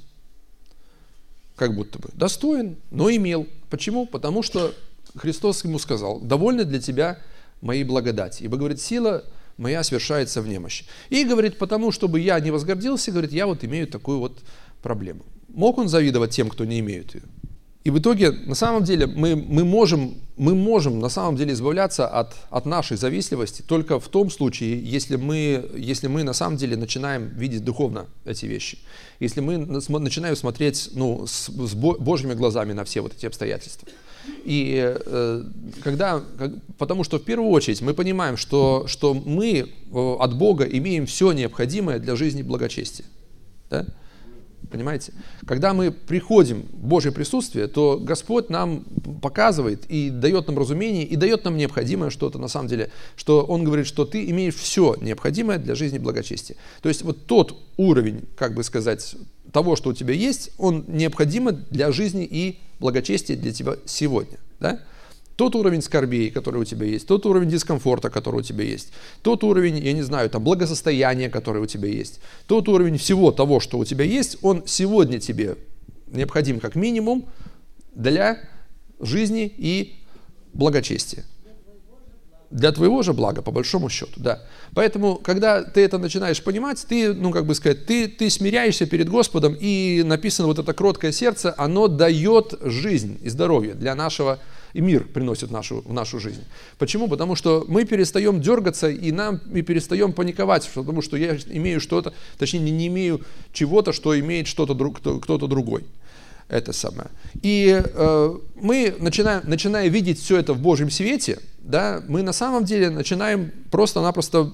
Как будто бы. Достоин, но имел. Почему? Потому что Христос ему сказал: довольно для тебя моей благодати. Ибо, говорит, сила моя совершается в немощи. И, говорит, потому, чтобы я не возгордился, говорит, я вот имею такую вот проблему. Мог он завидовать тем, кто не имеет ее? И в итоге, на самом деле, мы, мы, можем, мы можем на самом деле избавляться от, от нашей завистливости только в том случае, если мы, если мы на самом деле начинаем видеть духовно эти вещи. Если мы начинаем смотреть, ну, с, с Божьими глазами на все вот эти обстоятельства. И э, когда, как, потому что в первую очередь мы понимаем, что, что мы э, от Бога имеем все необходимое для жизни и благочестия. Да? Понимаете? Когда мы приходим в Божье присутствие, то Господь нам показывает и дает нам разумение, и дает нам необходимое что-то на самом деле, что Он говорит, что ты имеешь все необходимое для жизни и благочестия. То есть вот тот уровень, как бы сказать, того, что у тебя есть, он необходим для жизни и благочестия для тебя сегодня. Да? Тот уровень скорбей, который у тебя есть, тот уровень дискомфорта, который у тебя есть, тот уровень, я не знаю, там, благосостояния, который у тебя есть, тот уровень всего того, что у тебя есть, он сегодня тебе необходим как минимум для жизни и благочестия. Для твоего же блага, по большому счету, да. Поэтому, когда ты это начинаешь понимать, ты, ну, как бы сказать, ты, ты смиряешься перед Господом, и написано вот это кроткое сердце, оно дает жизнь и здоровье для нашего, и мир приносит в нашу, в нашу жизнь. Почему? Потому что мы перестаем дергаться, и нам мы перестаем паниковать, потому что я имею что-то, точнее, не, не имею чего-то, что имеет что-то, кто, кто-то другой. Это самое. И э, мы, начинаем, начиная видеть все это в Божьем свете, да, мы на самом деле начинаем просто-напросто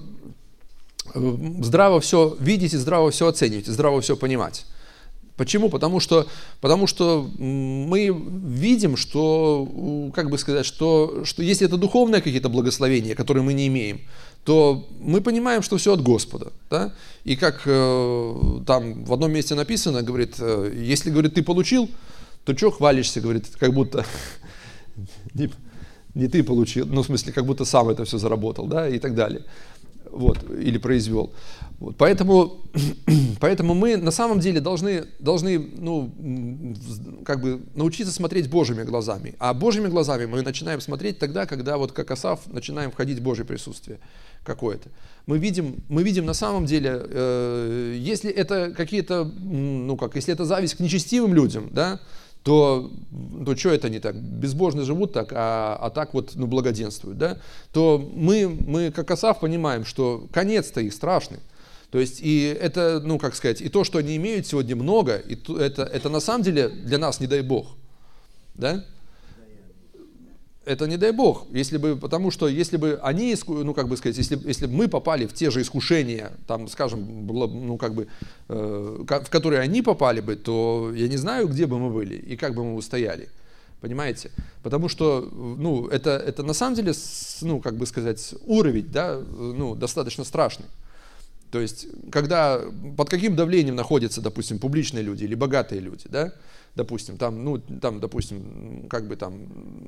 здраво все видеть и здраво все оценивать, и здраво все понимать. Почему? Потому что, потому что мы видим, что, как бы сказать, что, что если это духовные какие-то благословения, которые мы не имеем, то мы понимаем, что все от Господа. Да? И как э, там в одном месте написано, говорит, э, если, говорит, ты получил, то что хвалишься, говорит, как будто не, не ты получил, ну в смысле, как будто сам это все заработал, да, и так далее. вот, или произвел. Вот, поэтому, поэтому мы на самом деле должны, должны ну, как бы научиться смотреть Божьими глазами. А Божьими глазами мы начинаем смотреть тогда, когда, вот как Асаф, начинаем входить в Божье присутствие какое-то. Мы видим, мы видим на самом деле, э, если это какие-то, ну как, если это зависть к нечестивым людям, да, то, то что это они так, безбожно живут так, а, а так вот ну, благоденствуют, да, то мы, мы, как Асаф, понимаем, что конец-то их страшный. То есть, и это, ну, как сказать, и то, что они имеют сегодня много, и то, это, это на самом деле для нас не дай Бог, да? Это не дай Бог, если бы, потому что если бы они, ну, как бы сказать, если, если бы мы попали в те же искушения, там, скажем, ну, как бы, э, в которые они попали бы, то я не знаю, где бы мы были и как бы мы устояли, понимаете? Потому что, ну, это, это на самом деле, ну, как бы сказать, уровень, да, ну, достаточно страшный. То есть, когда, под каким давлением находятся, допустим, публичные люди или богатые люди, да, допустим, там, ну, там, допустим, как бы там,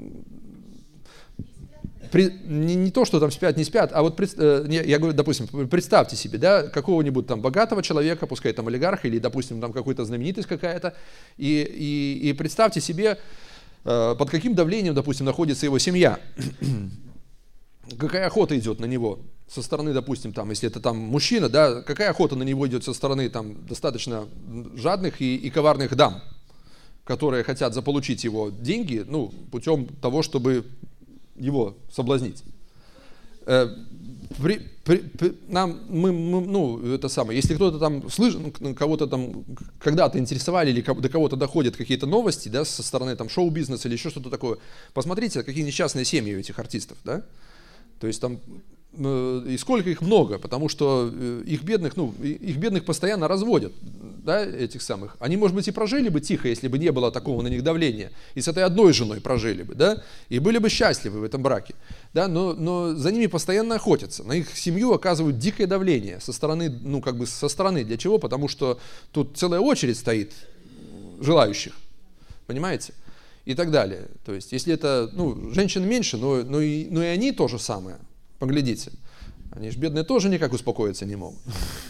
при, не, не то, что там спят, не спят, а вот, э, я говорю, допустим, представьте себе, да, какого-нибудь там богатого человека, пускай там олигарха или, допустим, там какая-то знаменитость какая-то, и, и, и представьте себе, э, под каким давлением, допустим, находится его семья. Какая охота идет на него со стороны, допустим, там, если это там мужчина, да, какая охота на него идет со стороны там достаточно жадных и, и коварных дам, которые хотят заполучить его деньги, ну, путем того, чтобы его соблазнить. Э, при, при, при, нам, мы, мы, ну, это самое, если кто-то там слышит, кого-то там когда-то интересовали или до кого-то доходят какие-то новости, да, со стороны там шоу-бизнеса или еще что-то такое, посмотрите, какие несчастные семьи у этих артистов, да. То есть там, и сколько их много, потому что их бедных, ну, их бедных постоянно разводят, да, этих самых. Они, может быть, и прожили бы тихо, если бы не было такого на них давления, и с этой одной женой прожили бы, да, и были бы счастливы в этом браке, да, но, но за ними постоянно охотятся, на их семью оказывают дикое давление со стороны, ну, как бы со стороны, для чего? Потому что тут целая очередь стоит желающих, понимаете? И так далее. То есть, если это, ну, женщин меньше, но, но, и, но и они то же самое. Поглядите. Они же бедные тоже никак успокоиться не могут.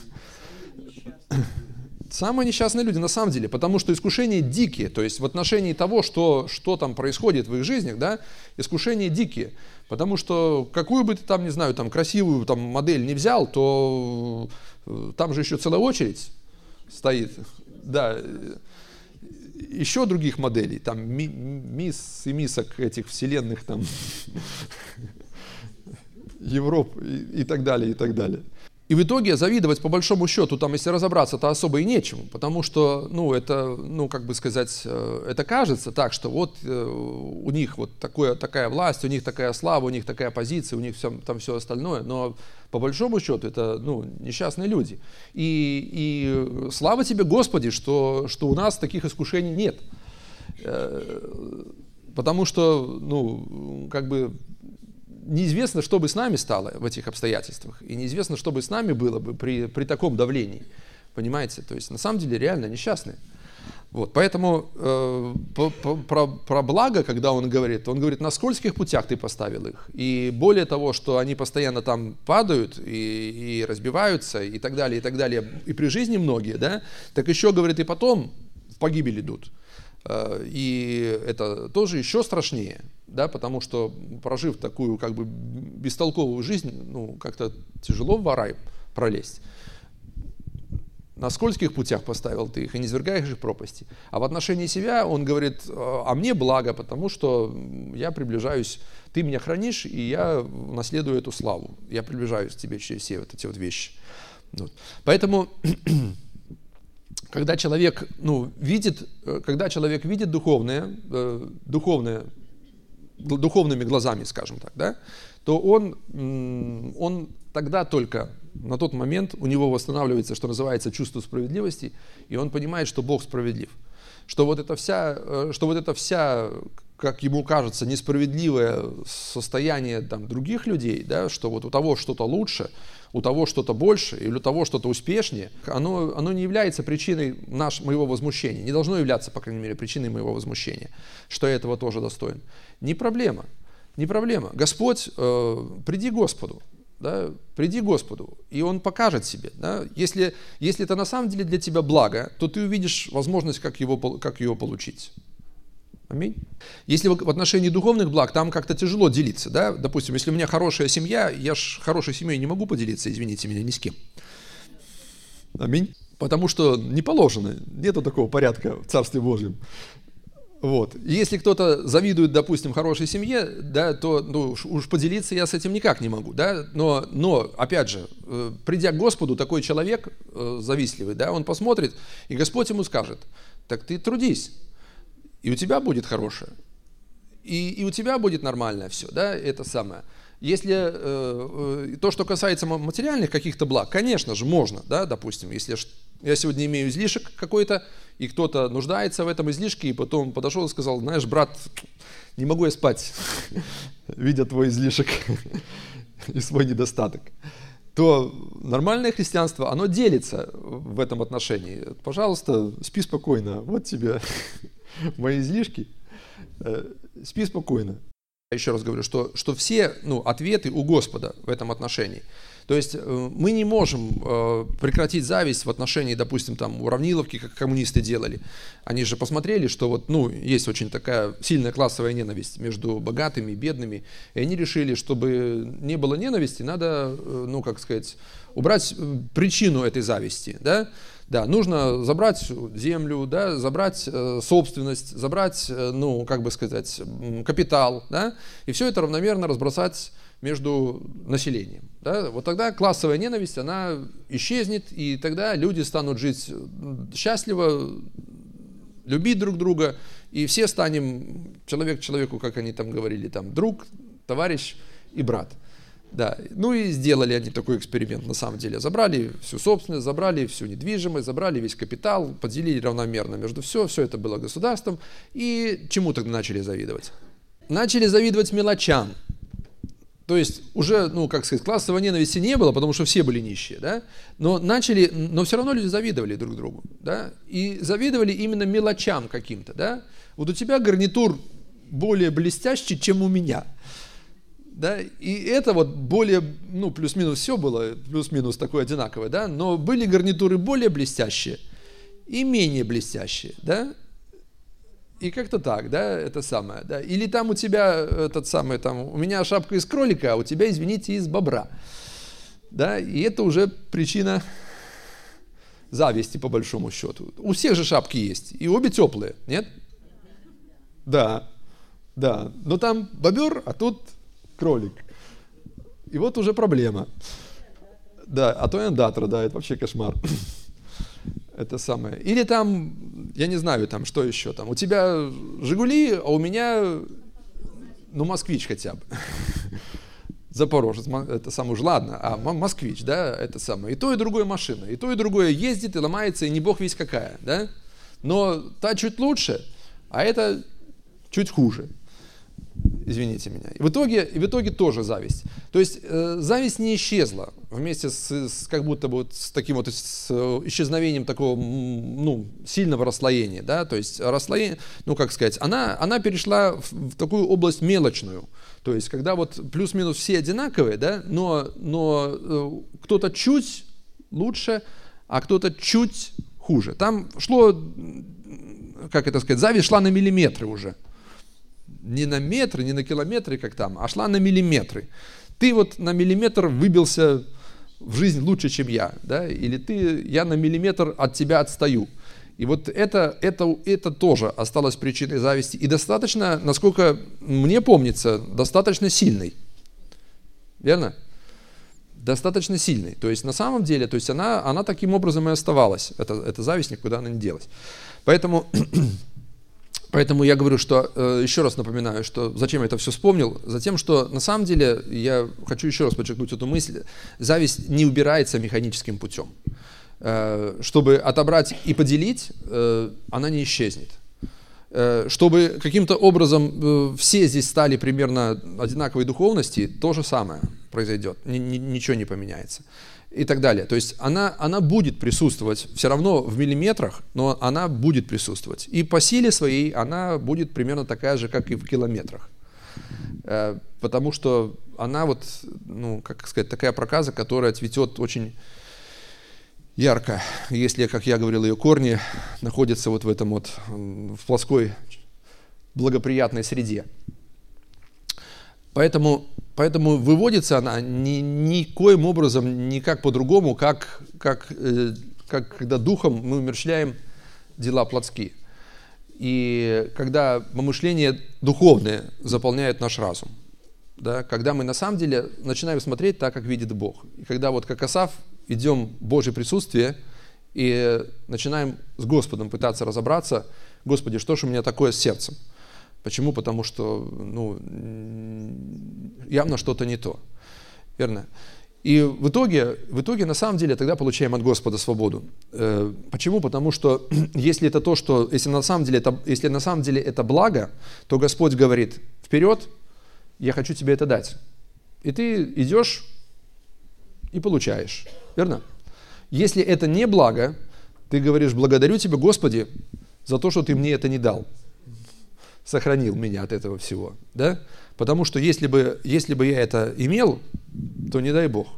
Самые несчастные люди на самом деле, потому что искушения дикие. То есть, в отношении того, что, что там происходит в их жизнях, да, искушения дикие. Потому что какую бы ты там, не знаю, там красивую там, модель не взял, то там же еще целая очередь стоит. Да. Еще других моделей, там ми, мисс и миссок этих вселенных, там, Европ и, и так далее, и так далее. И в итоге завидовать по большому счету, там, если разобраться-то особо и нечему, потому что, ну, это, ну, как бы сказать, это кажется так, что вот у них вот такое, такая власть, у них такая слава, у них такая позиция, у них все, там все остальное, но по большому счету это, ну, несчастные люди. И, и слава тебе, Господи, что, что у нас таких искушений нет. Потому что, ну, как бы неизвестно, что бы с нами стало в этих обстоятельствах, и неизвестно, что бы с нами было бы при, при таком давлении, понимаете? То есть на самом деле реально несчастные. Вот, поэтому э, по, по, про, про благо, когда он говорит, он говорит, на скользких путях ты поставил их, и более того, что они постоянно там падают и, и разбиваются, и так далее, и так далее, и при жизни многие, да, так еще, говорит, и потом в погибель идут. И это тоже еще страшнее, да, потому что, прожив такую как бы бестолковую жизнь, ну, как-то тяжело в рай пролезть. На скользких путях поставил ты их и не свергаешь их в пропасти. А в отношении себя он говорит, а мне благо, потому что я приближаюсь, ты меня хранишь, и я наследую эту славу. Я приближаюсь к тебе через все вот эти вот вещи. Вот. Поэтому... Когда человек, ну, видит, когда человек видит духовное, э, духовное, духовными глазами, скажем так, да, то он, он тогда только, на тот момент у него восстанавливается, что называется, чувство справедливости, и он понимает, что Бог справедлив. Что вот это вся, что вот это вся, как ему кажется, несправедливое состояние там, других людей, да, что вот у того что-то лучше, у того что-то больше или у того что-то успешнее, оно, оно не является причиной наш, моего возмущения, не должно являться, по крайней мере, причиной моего возмущения, что я этого тоже достоин. Не проблема, не проблема. Господь, э, приди к Господу, да, приди к Господу, и Он покажет себе. Да? Если, если это на самом деле для тебя благо, то ты увидишь возможность, как его, как его получить. Аминь. Если в отношении духовных благ, там как-то тяжело делиться. Да? Допустим, если у меня хорошая семья, я ж хорошей семьей не могу поделиться, извините меня, ни с кем. Аминь. Потому что не положено, нету такого порядка в Царстве Божьем. Вот. Если кто-то завидует, допустим, хорошей семье, да, то ну, уж, уж поделиться я с этим никак не могу. Да? Но, но, опять же, э, придя к Господу, такой человек э, завистливый, да, он посмотрит, и Господь ему скажет: так ты трудись, и у тебя будет хорошее, и, и у тебя будет нормальное все, да, это самое. Если э, э, то, что касается материальных каких-то благ, конечно же, можно, да, допустим, если я сегодня имею излишек какой-то, и кто-то нуждается в этом излишке, и потом подошел и сказал: знаешь, брат, не могу я спать, видя твой излишек и свой недостаток, то нормальное христианство, оно делится в этом отношении. Пожалуйста, спи спокойно, вот тебе мои излишки, спи спокойно. Я еще раз говорю, что, что все ну, ответы у Господа в этом отношении. То есть мы не можем э, прекратить зависть в отношении, допустим, там, уравниловки, как коммунисты делали. Они же посмотрели, что вот, ну, есть очень такая сильная классовая ненависть между богатыми и бедными. И они решили, чтобы не было ненависти, надо, э, ну, как сказать, убрать причину этой зависти. Да? Да, нужно забрать землю, да, забрать э, собственность, забрать, э, ну, как бы сказать, капитал, да, и все это равномерно разбросать между населением. Да? Вот тогда классовая ненависть, она исчезнет, и тогда люди станут жить счастливо, любить друг друга, и все станем человек человеку, как они там говорили, там, друг, товарищ и брат. Да. Ну и сделали они такой эксперимент на самом деле. Забрали всю собственность, забрали всю недвижимость, забрали весь капитал, поделили равномерно между все, все это было государством. И чему тогда начали завидовать? Начали завидовать мелочам. То есть уже, ну, как сказать, классовой ненависти не было, потому что все были нищие, да? Но начали, но все равно люди завидовали друг другу, да? И завидовали именно мелочам каким-то, да? Вот у тебя гарнитур более блестящий, чем у меня, да? И это вот более, ну, плюс-минус все было, плюс-минус такое одинаковое, да? Но были гарнитуры более блестящие и менее блестящие, да? И как-то так, да, это самое, да. Или там у тебя, этот самый, там, у меня шапка из кролика, а у тебя, извините, из бобра, да, и это уже причина зависти, по большому счету. У всех же шапки есть, и обе теплые, нет? Да, да, но там бобер, а тут кролик. И вот уже проблема. Да, а то и андатра, да, это вообще кошмар. Это самое. Или там, я не знаю, там что еще там. У тебя Жигули, а у меня, ну, Москвич хотя бы. Запорожец, это самое уж ладно, а Москвич, да, это самое. И то, и другое машина. И то, и другое ездит, и ломается, и не бог весь какая, да. Но та чуть лучше, а это чуть хуже. Извините меня. И в итоге, и в итоге тоже зависть. То есть э, зависть не исчезла вместе с, с как будто бы вот с таким вот с исчезновением такого, ну, сильного расслоения, да, то есть расслоение, ну, как сказать, она, она перешла в, в такую область мелочную, то есть когда вот плюс-минус все одинаковые, да, но, но э, кто-то чуть лучше, а кто-то чуть хуже. Там шло, как это сказать, зависть шла на миллиметры уже. Не на метры, не на километры, как там, а шла на миллиметры. Ты вот на миллиметр выбился в жизнь лучше, чем я, да, или ты, я на миллиметр от тебя отстаю. И вот это, это, это тоже осталось причиной зависти. И достаточно, насколько мне помнится, достаточно сильной. Верно? Достаточно сильной. То есть на самом деле, то есть она, она таким образом и оставалась. Это, эта зависть никуда она не делась. Поэтому... Поэтому я говорю, что, еще раз напоминаю, что зачем я это все вспомнил, затем, что на самом деле, я хочу еще раз подчеркнуть эту мысль, зависть не убирается механическим путем. Чтобы отобрать и поделить, она не исчезнет. Чтобы каким-то образом все здесь стали примерно одинаковой духовности, то же самое произойдет, ничего не поменяется. И так далее. То есть она, она будет присутствовать все равно в миллиметрах, но она будет присутствовать. И по силе своей она будет примерно такая же, как и в километрах. Потому что она вот, ну, как сказать, такая проказа, которая цветет очень ярко, если, как я говорил, ее корни находятся вот в этом вот, в плоской, благоприятной среде. Поэтому, поэтому выводится она ни, никоим образом, никак по-другому, как, как, э, как когда духом мы умерщвляем дела плотские. И когда помышления духовные заполняют наш разум. Да, когда мы на самом деле начинаем смотреть так, как видит Бог. И когда вот как Асав идем в Божье присутствие и начинаем с Господом пытаться разобраться, Господи, что ж у меня такое с сердцем? Почему? Потому что ну, явно что-то не то. Верно? И в итоге, в итоге, на самом деле, тогда получаем от Господа свободу. Почему? Потому что если это то, что, если на самом деле это, если на самом деле это благо, то Господь говорит: вперед, я хочу тебе это дать. И ты идешь и получаешь. Верно? Если это не благо, ты говоришь: благодарю тебя, Господи, за то, что ты мне это не дал. Сохранил меня от этого всего. Да? Потому что если бы, если бы я это имел, то не дай Бог.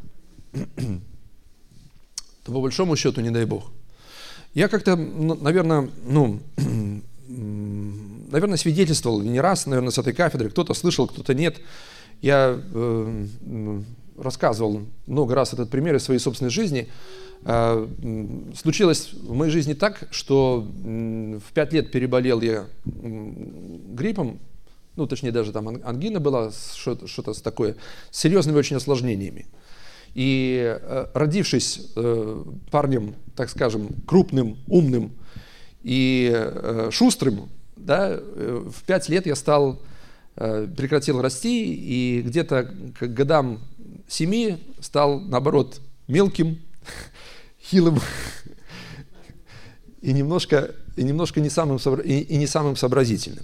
То по большому счету не дай Бог. Я как-то, наверное, ну, наверное, свидетельствовал не раз, наверное, с этой кафедры. Кто-то слышал, кто-то нет. Я э, рассказывал много раз этот пример из своей собственной жизни. Э, случилось в моей жизни так, что в пять лет переболел я гриппом, ну, точнее, даже там ангина была, что-то такое, с серьезными очень осложнениями. И э, родившись э, парнем, так скажем, крупным, умным и э, шустрым, да, э, в пять лет я стал, э, прекратил расти, и где-то к годам семи стал, наоборот, мелким, хилым и немножко, и немножко не самым, и, и не самым сообразительным.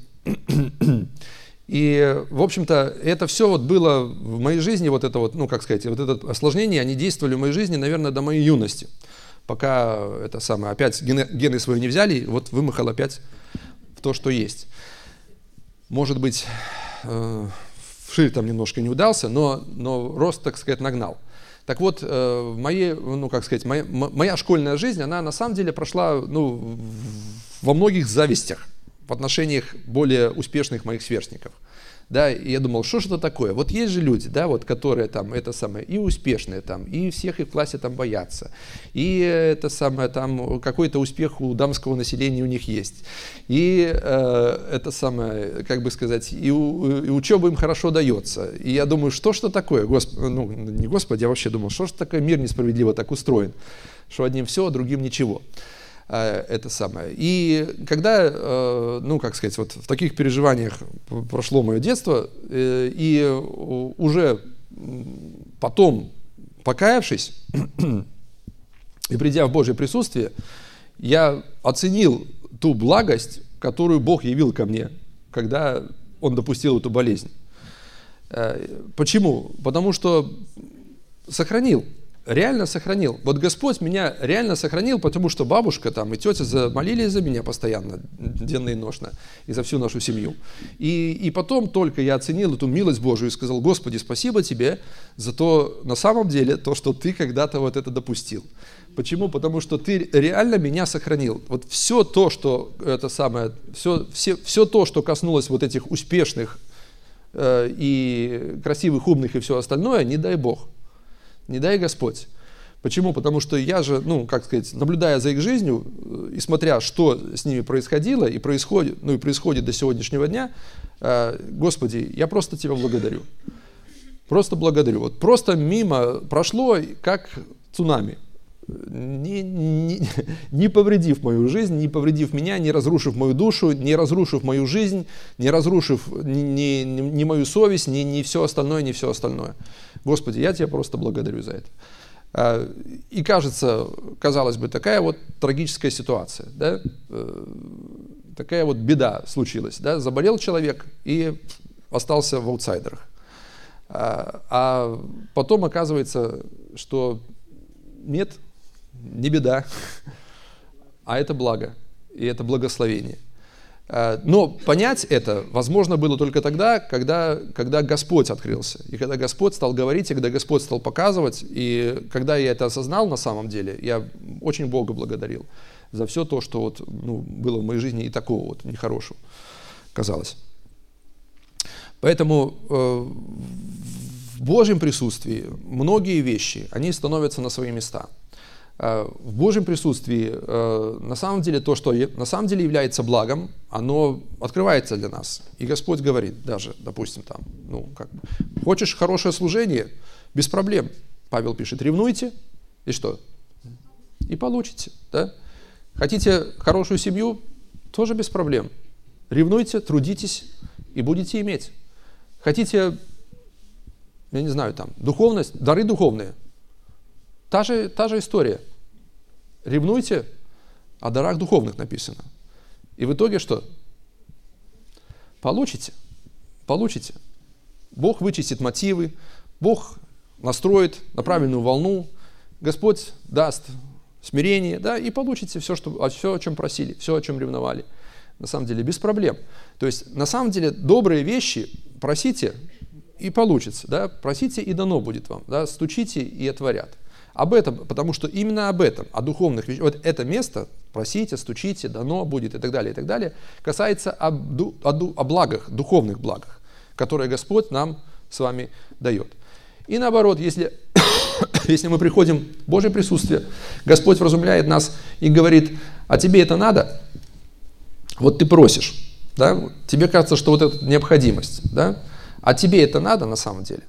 И, в общем-то, это все вот было в моей жизни, вот это вот, ну, как сказать, вот это осложнение, они действовали в моей жизни, наверное, до моей юности. Пока это самое, опять гены, гены свои не взяли, вот вымахал опять в то, что есть. Может быть, э, вширь там немножко не удался, но, но рост, так сказать, нагнал. Так вот, э, моей, ну, как сказать, моя, моя школьная жизнь, она на самом деле прошла, ну, во многих завистях в отношениях более успешных моих сверстников. Да, и я думал, что же это такое? Вот есть же люди, да, вот, которые там, это самое, и успешные там, и всех их в классе там боятся, и это самое, там, какой-то успех у дамского населения у них есть, и э, это самое, как бы сказать, и, у, и учеба им хорошо дается. И я думаю, что же это такое? Госп... Ну, не Господи, я вообще думал, что же такое мир несправедливо так устроен, что одним все, а другим ничего. Это самое. И когда, ну, как сказать, вот в таких переживаниях прошло мое детство, и уже потом, покаявшись и придя в Божье присутствие, я оценил ту благость, которую Бог явил ко мне, когда Он допустил эту болезнь. Почему? Потому что сохранил. Реально сохранил. Вот Господь меня реально сохранил, потому что бабушка там и тетя молились за меня постоянно, денно и ношно, и за всю нашу семью. И, и потом только я оценил эту милость Божию и сказал: Господи, спасибо тебе за то, на самом деле, то, что ты когда-то вот это допустил. Почему? Потому что ты реально меня сохранил. Вот все то, что это самое, все, все, все то, что коснулось вот этих успешных э, и красивых, умных и все остальное, не дай Бог. Не дай Господь. Почему? Потому что я же, ну, как сказать, наблюдая за их жизнью и смотря, что с ними происходило и происходит, ну и происходит до сегодняшнего дня, Господи, я просто Тебя благодарю. Просто благодарю. Вот просто мимо прошло, как цунами, не, не, не повредив мою жизнь, не повредив меня, не разрушив мою душу, не разрушив мою жизнь, не разрушив ни, ни, ни мою совесть, ни, ни все остальное, ни все остальное. Господи, я Тебя просто благодарю за это. И кажется, казалось бы, такая вот трагическая ситуация, да? Такая вот беда случилась. Да? Заболел человек и остался в аутсайдерах. А потом оказывается, что нет, не беда, а это благо, и это благословение. Но понять это возможно было только тогда, когда, когда Господь открылся. И когда Господь стал говорить, и когда Господь стал показывать. И когда я это осознал на самом деле, я очень Бога благодарил за все то, что вот, ну, было в моей жизни и такого вот нехорошего казалось. Поэтому э, в Божьем присутствии многие вещи, они становятся на свои места. В Божьем присутствии на самом деле то, что на самом деле является благом, оно открывается для нас. И Господь говорит даже, допустим, там, ну, как бы, хочешь хорошее служение, без проблем. Павел пишет, ревнуйте, и что? И получите. Да? Хотите хорошую семью, тоже без проблем. Ревнуйте, трудитесь, и будете иметь. Хотите, я не знаю, там, духовность, дары духовные, Та же, та же история. Ревнуйте, о дарах духовных написано. И в итоге что? Получите. Получите. Бог вычистит мотивы, Бог настроит на правильную волну, Господь даст смирение, да, и получите все, что, все, о чем просили, все, о чем ревновали. На самом деле, без проблем. То есть, на самом деле, добрые вещи просите, и получится. Да? Просите, и дано будет вам. Да? Стучите, и отворят. Об этом, потому что именно об этом, о духовных вещах, вот это место, просите, стучите, дано будет и так далее, и так далее, касается об, о, о благах, духовных благах, которые Господь нам с вами дает. И наоборот, если, если мы приходим в Божье присутствие, Господь вразумляет нас и говорит, а тебе это надо? Вот ты просишь, да? Тебе кажется, что вот эта необходимость, да? А тебе это надо на самом деле?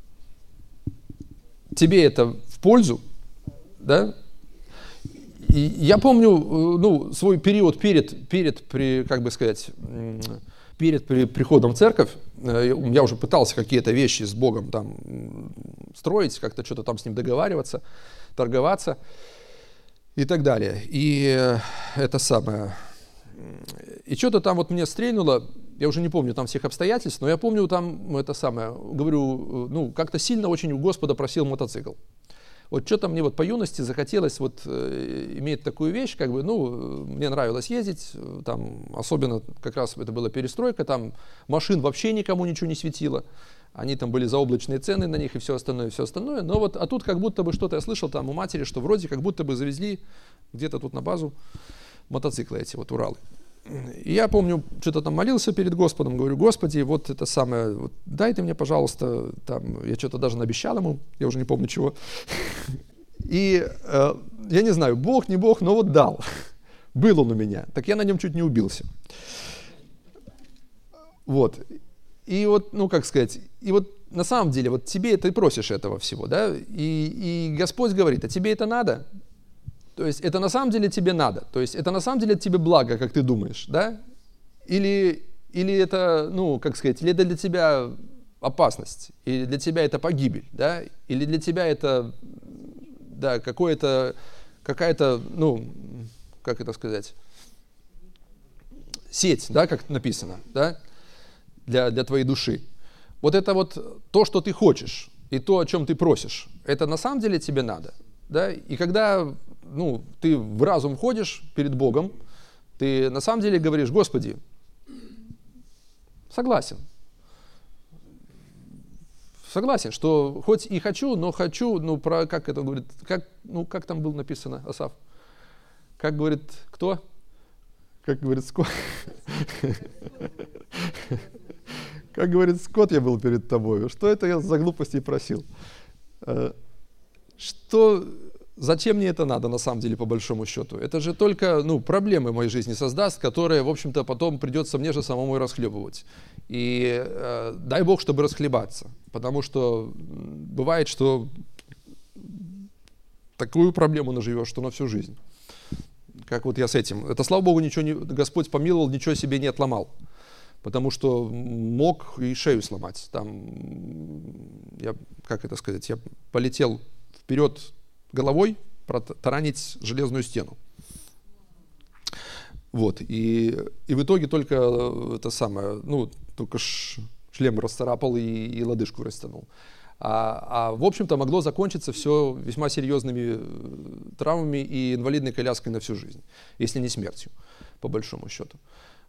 Тебе это в пользу, да? И я помню, ну, свой период перед, перед, при, как бы сказать, перед при, приходом в церковь. Я уже пытался какие-то вещи с Богом там строить, как-то что-то там с Ним договариваться, торговаться и так далее. И это самое. И что-то там вот мне стрельнуло. Я уже не помню там всех обстоятельств, но я помню там это самое, говорю, ну, как-то сильно очень у Господа просил мотоцикл. Вот что-то мне вот по юности захотелось вот э, иметь такую вещь, как бы, ну, мне нравилось ездить, там, особенно как раз это была перестройка, там машин вообще никому ничего не светило, они там были заоблачные цены на них и все остальное, все остальное, но вот, а тут как будто бы что-то я слышал там у матери, что вроде как будто бы завезли где-то тут на базу мотоциклы эти вот Уралы. И я помню, что-то там молился перед Господом, говорю, Господи, вот это самое, вот, дай ты мне, пожалуйста, там, я что-то даже наобещал ему, я уже не помню чего. И э, я не знаю, Бог, не Бог, но вот дал. Был он у меня, так я на нем чуть не убился. Вот. И вот, ну как сказать, и вот на самом деле, вот тебе ты просишь этого всего, да, и, и Господь говорит, а тебе это надо? То есть это на самом деле тебе надо, то есть это на самом деле тебе благо, как ты думаешь, да? Или, или это, ну, как сказать, или это для тебя опасность, или для тебя это погибель, да? Или для тебя это, да, какое-то, какая-то, ну, как это сказать, сеть, да, как написано, да, для, для твоей души. Вот это вот то, что ты хочешь, и то, о чем ты просишь, это на самом деле тебе надо, да? И когда ну, ты в разум ходишь перед Богом, ты на самом деле говоришь, Господи, согласен. Согласен, что хоть и хочу, но хочу, ну, про, как это говорит, как, ну, как там было написано, Асав? Как говорит, кто? Как говорит Скот? Как говорит Скот, я был перед тобой. Что это я за глупости просил? Что... Зачем мне это надо, на самом деле, по большому счету? Это же только, ну, проблемы в моей жизни создаст, которые, в общем-то, потом придется мне же самому и расхлебывать. И э, дай Бог, чтобы расхлебаться. Потому что бывает, что такую проблему наживешь, что на всю жизнь. Как вот я с этим. Это, слава Богу, ничего не, Господь помиловал, ничего себе не отломал. Потому что мог и шею сломать. Там, я, как это сказать, я полетел вперед головой, протаранить железную стену. Вот. И, и в итоге только это самое, ну, только ш, шлем расцарапал и, и лодыжку растянул. А, а в общем-то могло закончиться все весьма серьезными травмами и инвалидной коляской на всю жизнь, если не смертью, по большому счету.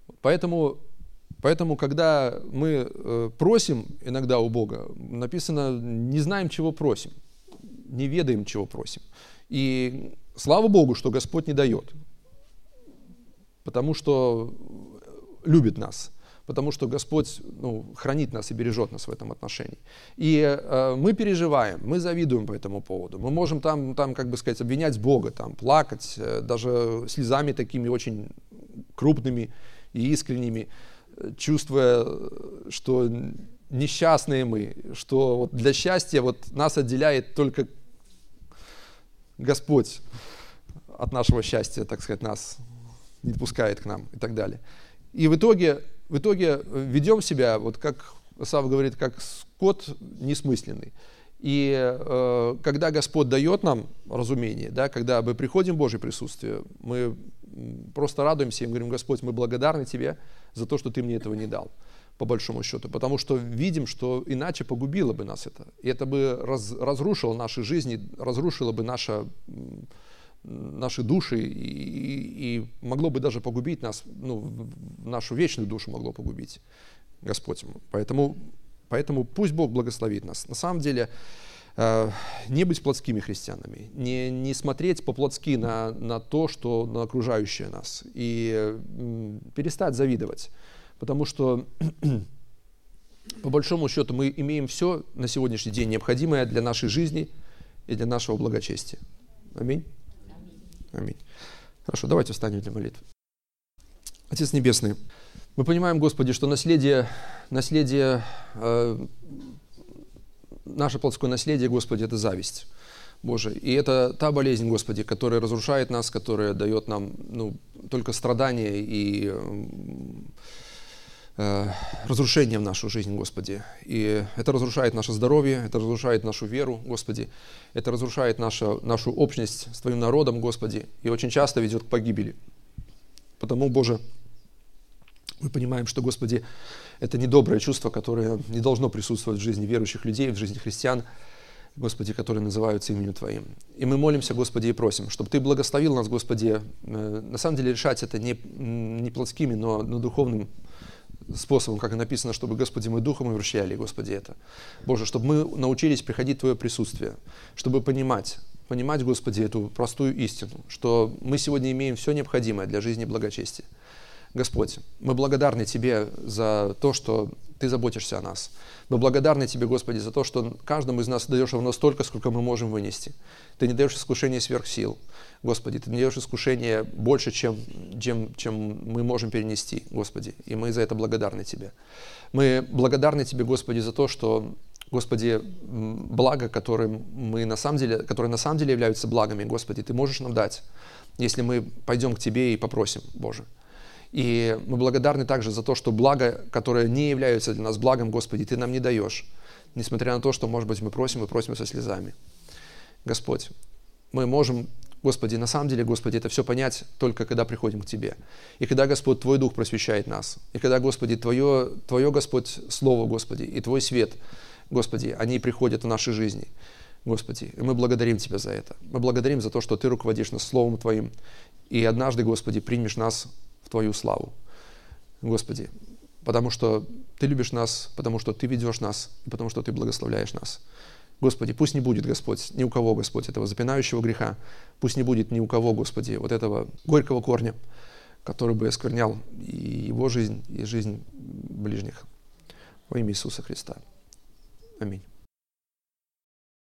Поэтому, поэтому когда мы просим иногда у Бога, написано, не знаем, чего просим, не ведаем, чего просим. И слава Богу, что Господь не дает, потому что любит нас, потому что Господь ну, хранит нас и бережет нас в этом отношении. И э, мы переживаем, мы завидуем по этому поводу. Мы можем там, там как бы сказать, обвинять Бога, там, плакать, э, даже слезами такими очень крупными и искренними, чувствуя, что несчастные мы, что вот для счастья вот нас отделяет только Господь от нашего счастья, так сказать, нас не пускает к нам и так далее. И в итоге, в итоге ведем себя, вот как Исав говорит, как скот несмысленный. И э, когда Господь дает нам разумение, да, когда мы приходим в Божье присутствие, мы просто радуемся и говорим: Господь, мы благодарны Тебе за то, что Ты мне этого не дал, по большому счету, потому что видим, что иначе погубило бы нас это. И это бы раз, разрушило наши жизни, разрушило бы наша, наши души и, и, и могло бы даже погубить нас, ну, нашу вечную душу могло погубить Господь. Поэтому, поэтому пусть Бог благословит нас. На самом деле, э, не быть плотскими христианами, не, не смотреть по-плотски на, на то, что на окружающее нас, и э, перестать завидовать. Потому что, по большому счету, мы имеем все на сегодняшний день необходимое для нашей жизни и для нашего благочестия. Аминь. Аминь. Хорошо, давайте встанем для молитвы. Отец Небесный, мы понимаем, Господи, что наследие, наследие э, наше плотское наследие, Господи, это зависть, Боже. И это та болезнь, Господи, которая разрушает нас, которая дает нам ну, только страдания и э, разрушение в нашу жизнь, Господи. И это разрушает наше здоровье, это разрушает нашу веру, Господи. Это разрушает нашу, нашу общность с Твоим народом, Господи. И очень часто ведет к погибели. Потому, Боже, мы понимаем, что, Господи, это недоброе чувство, которое не должно присутствовать в жизни верующих людей, в жизни христиан, Господи, которые называются именем Твоим. И мы молимся, Господи, и просим, чтобы Ты благословил нас, Господи, на самом деле решать это не, не плотскими, но, но духовным способом, как и написано, чтобы, Господи, мы духом умерщвляли, Господи, это. Боже, чтобы мы научились приходить в Твое присутствие, чтобы понимать, понимать, Господи, эту простую истину, что мы сегодня имеем все необходимое для жизни и благочестия. Господь, мы благодарны Тебе за то, что Ты заботишься о нас. Мы благодарны Тебе, Господи, за то, что каждому из нас даешь ровно столько, сколько мы можем вынести. Ты не даешь искушения сверх сил, Господи. Ты не даешь искушения больше, чем, чем, чем мы можем перенести, Господи. И мы за это благодарны Тебе. Мы благодарны Тебе, Господи, за то, что, Господи, благо, которым мы на самом деле, которые на самом деле являются благами, Господи, Ты можешь нам дать, если мы пойдем к Тебе и попросим, Боже. И мы благодарны также за то, что благо, которое не является для нас благом, Господи, Ты нам не даешь, несмотря на то, что, может быть, мы просим и просим со слезами. Господь, мы можем, Господи, на самом деле, Господи, это все понять только когда приходим к Тебе. И когда, Господь, Твой Дух просвещает нас. И когда, Господи, Твое, Твое, Господь, Слово, Господи, и Твой свет, Господи, они приходят в наши жизни. Господи, и мы благодарим Тебя за это. Мы благодарим за то, что Ты руководишь нас Словом Твоим. И однажды, Господи, примешь нас в Твою славу, Господи, потому что Ты любишь нас, потому что Ты ведешь нас, и потому что Ты благословляешь нас. Господи, пусть не будет, Господь, ни у кого, Господь, этого запинающего греха, пусть не будет ни у кого, Господи, вот этого горького корня, который бы осквернял и его жизнь, и жизнь ближних. Во имя Иисуса Христа. Аминь.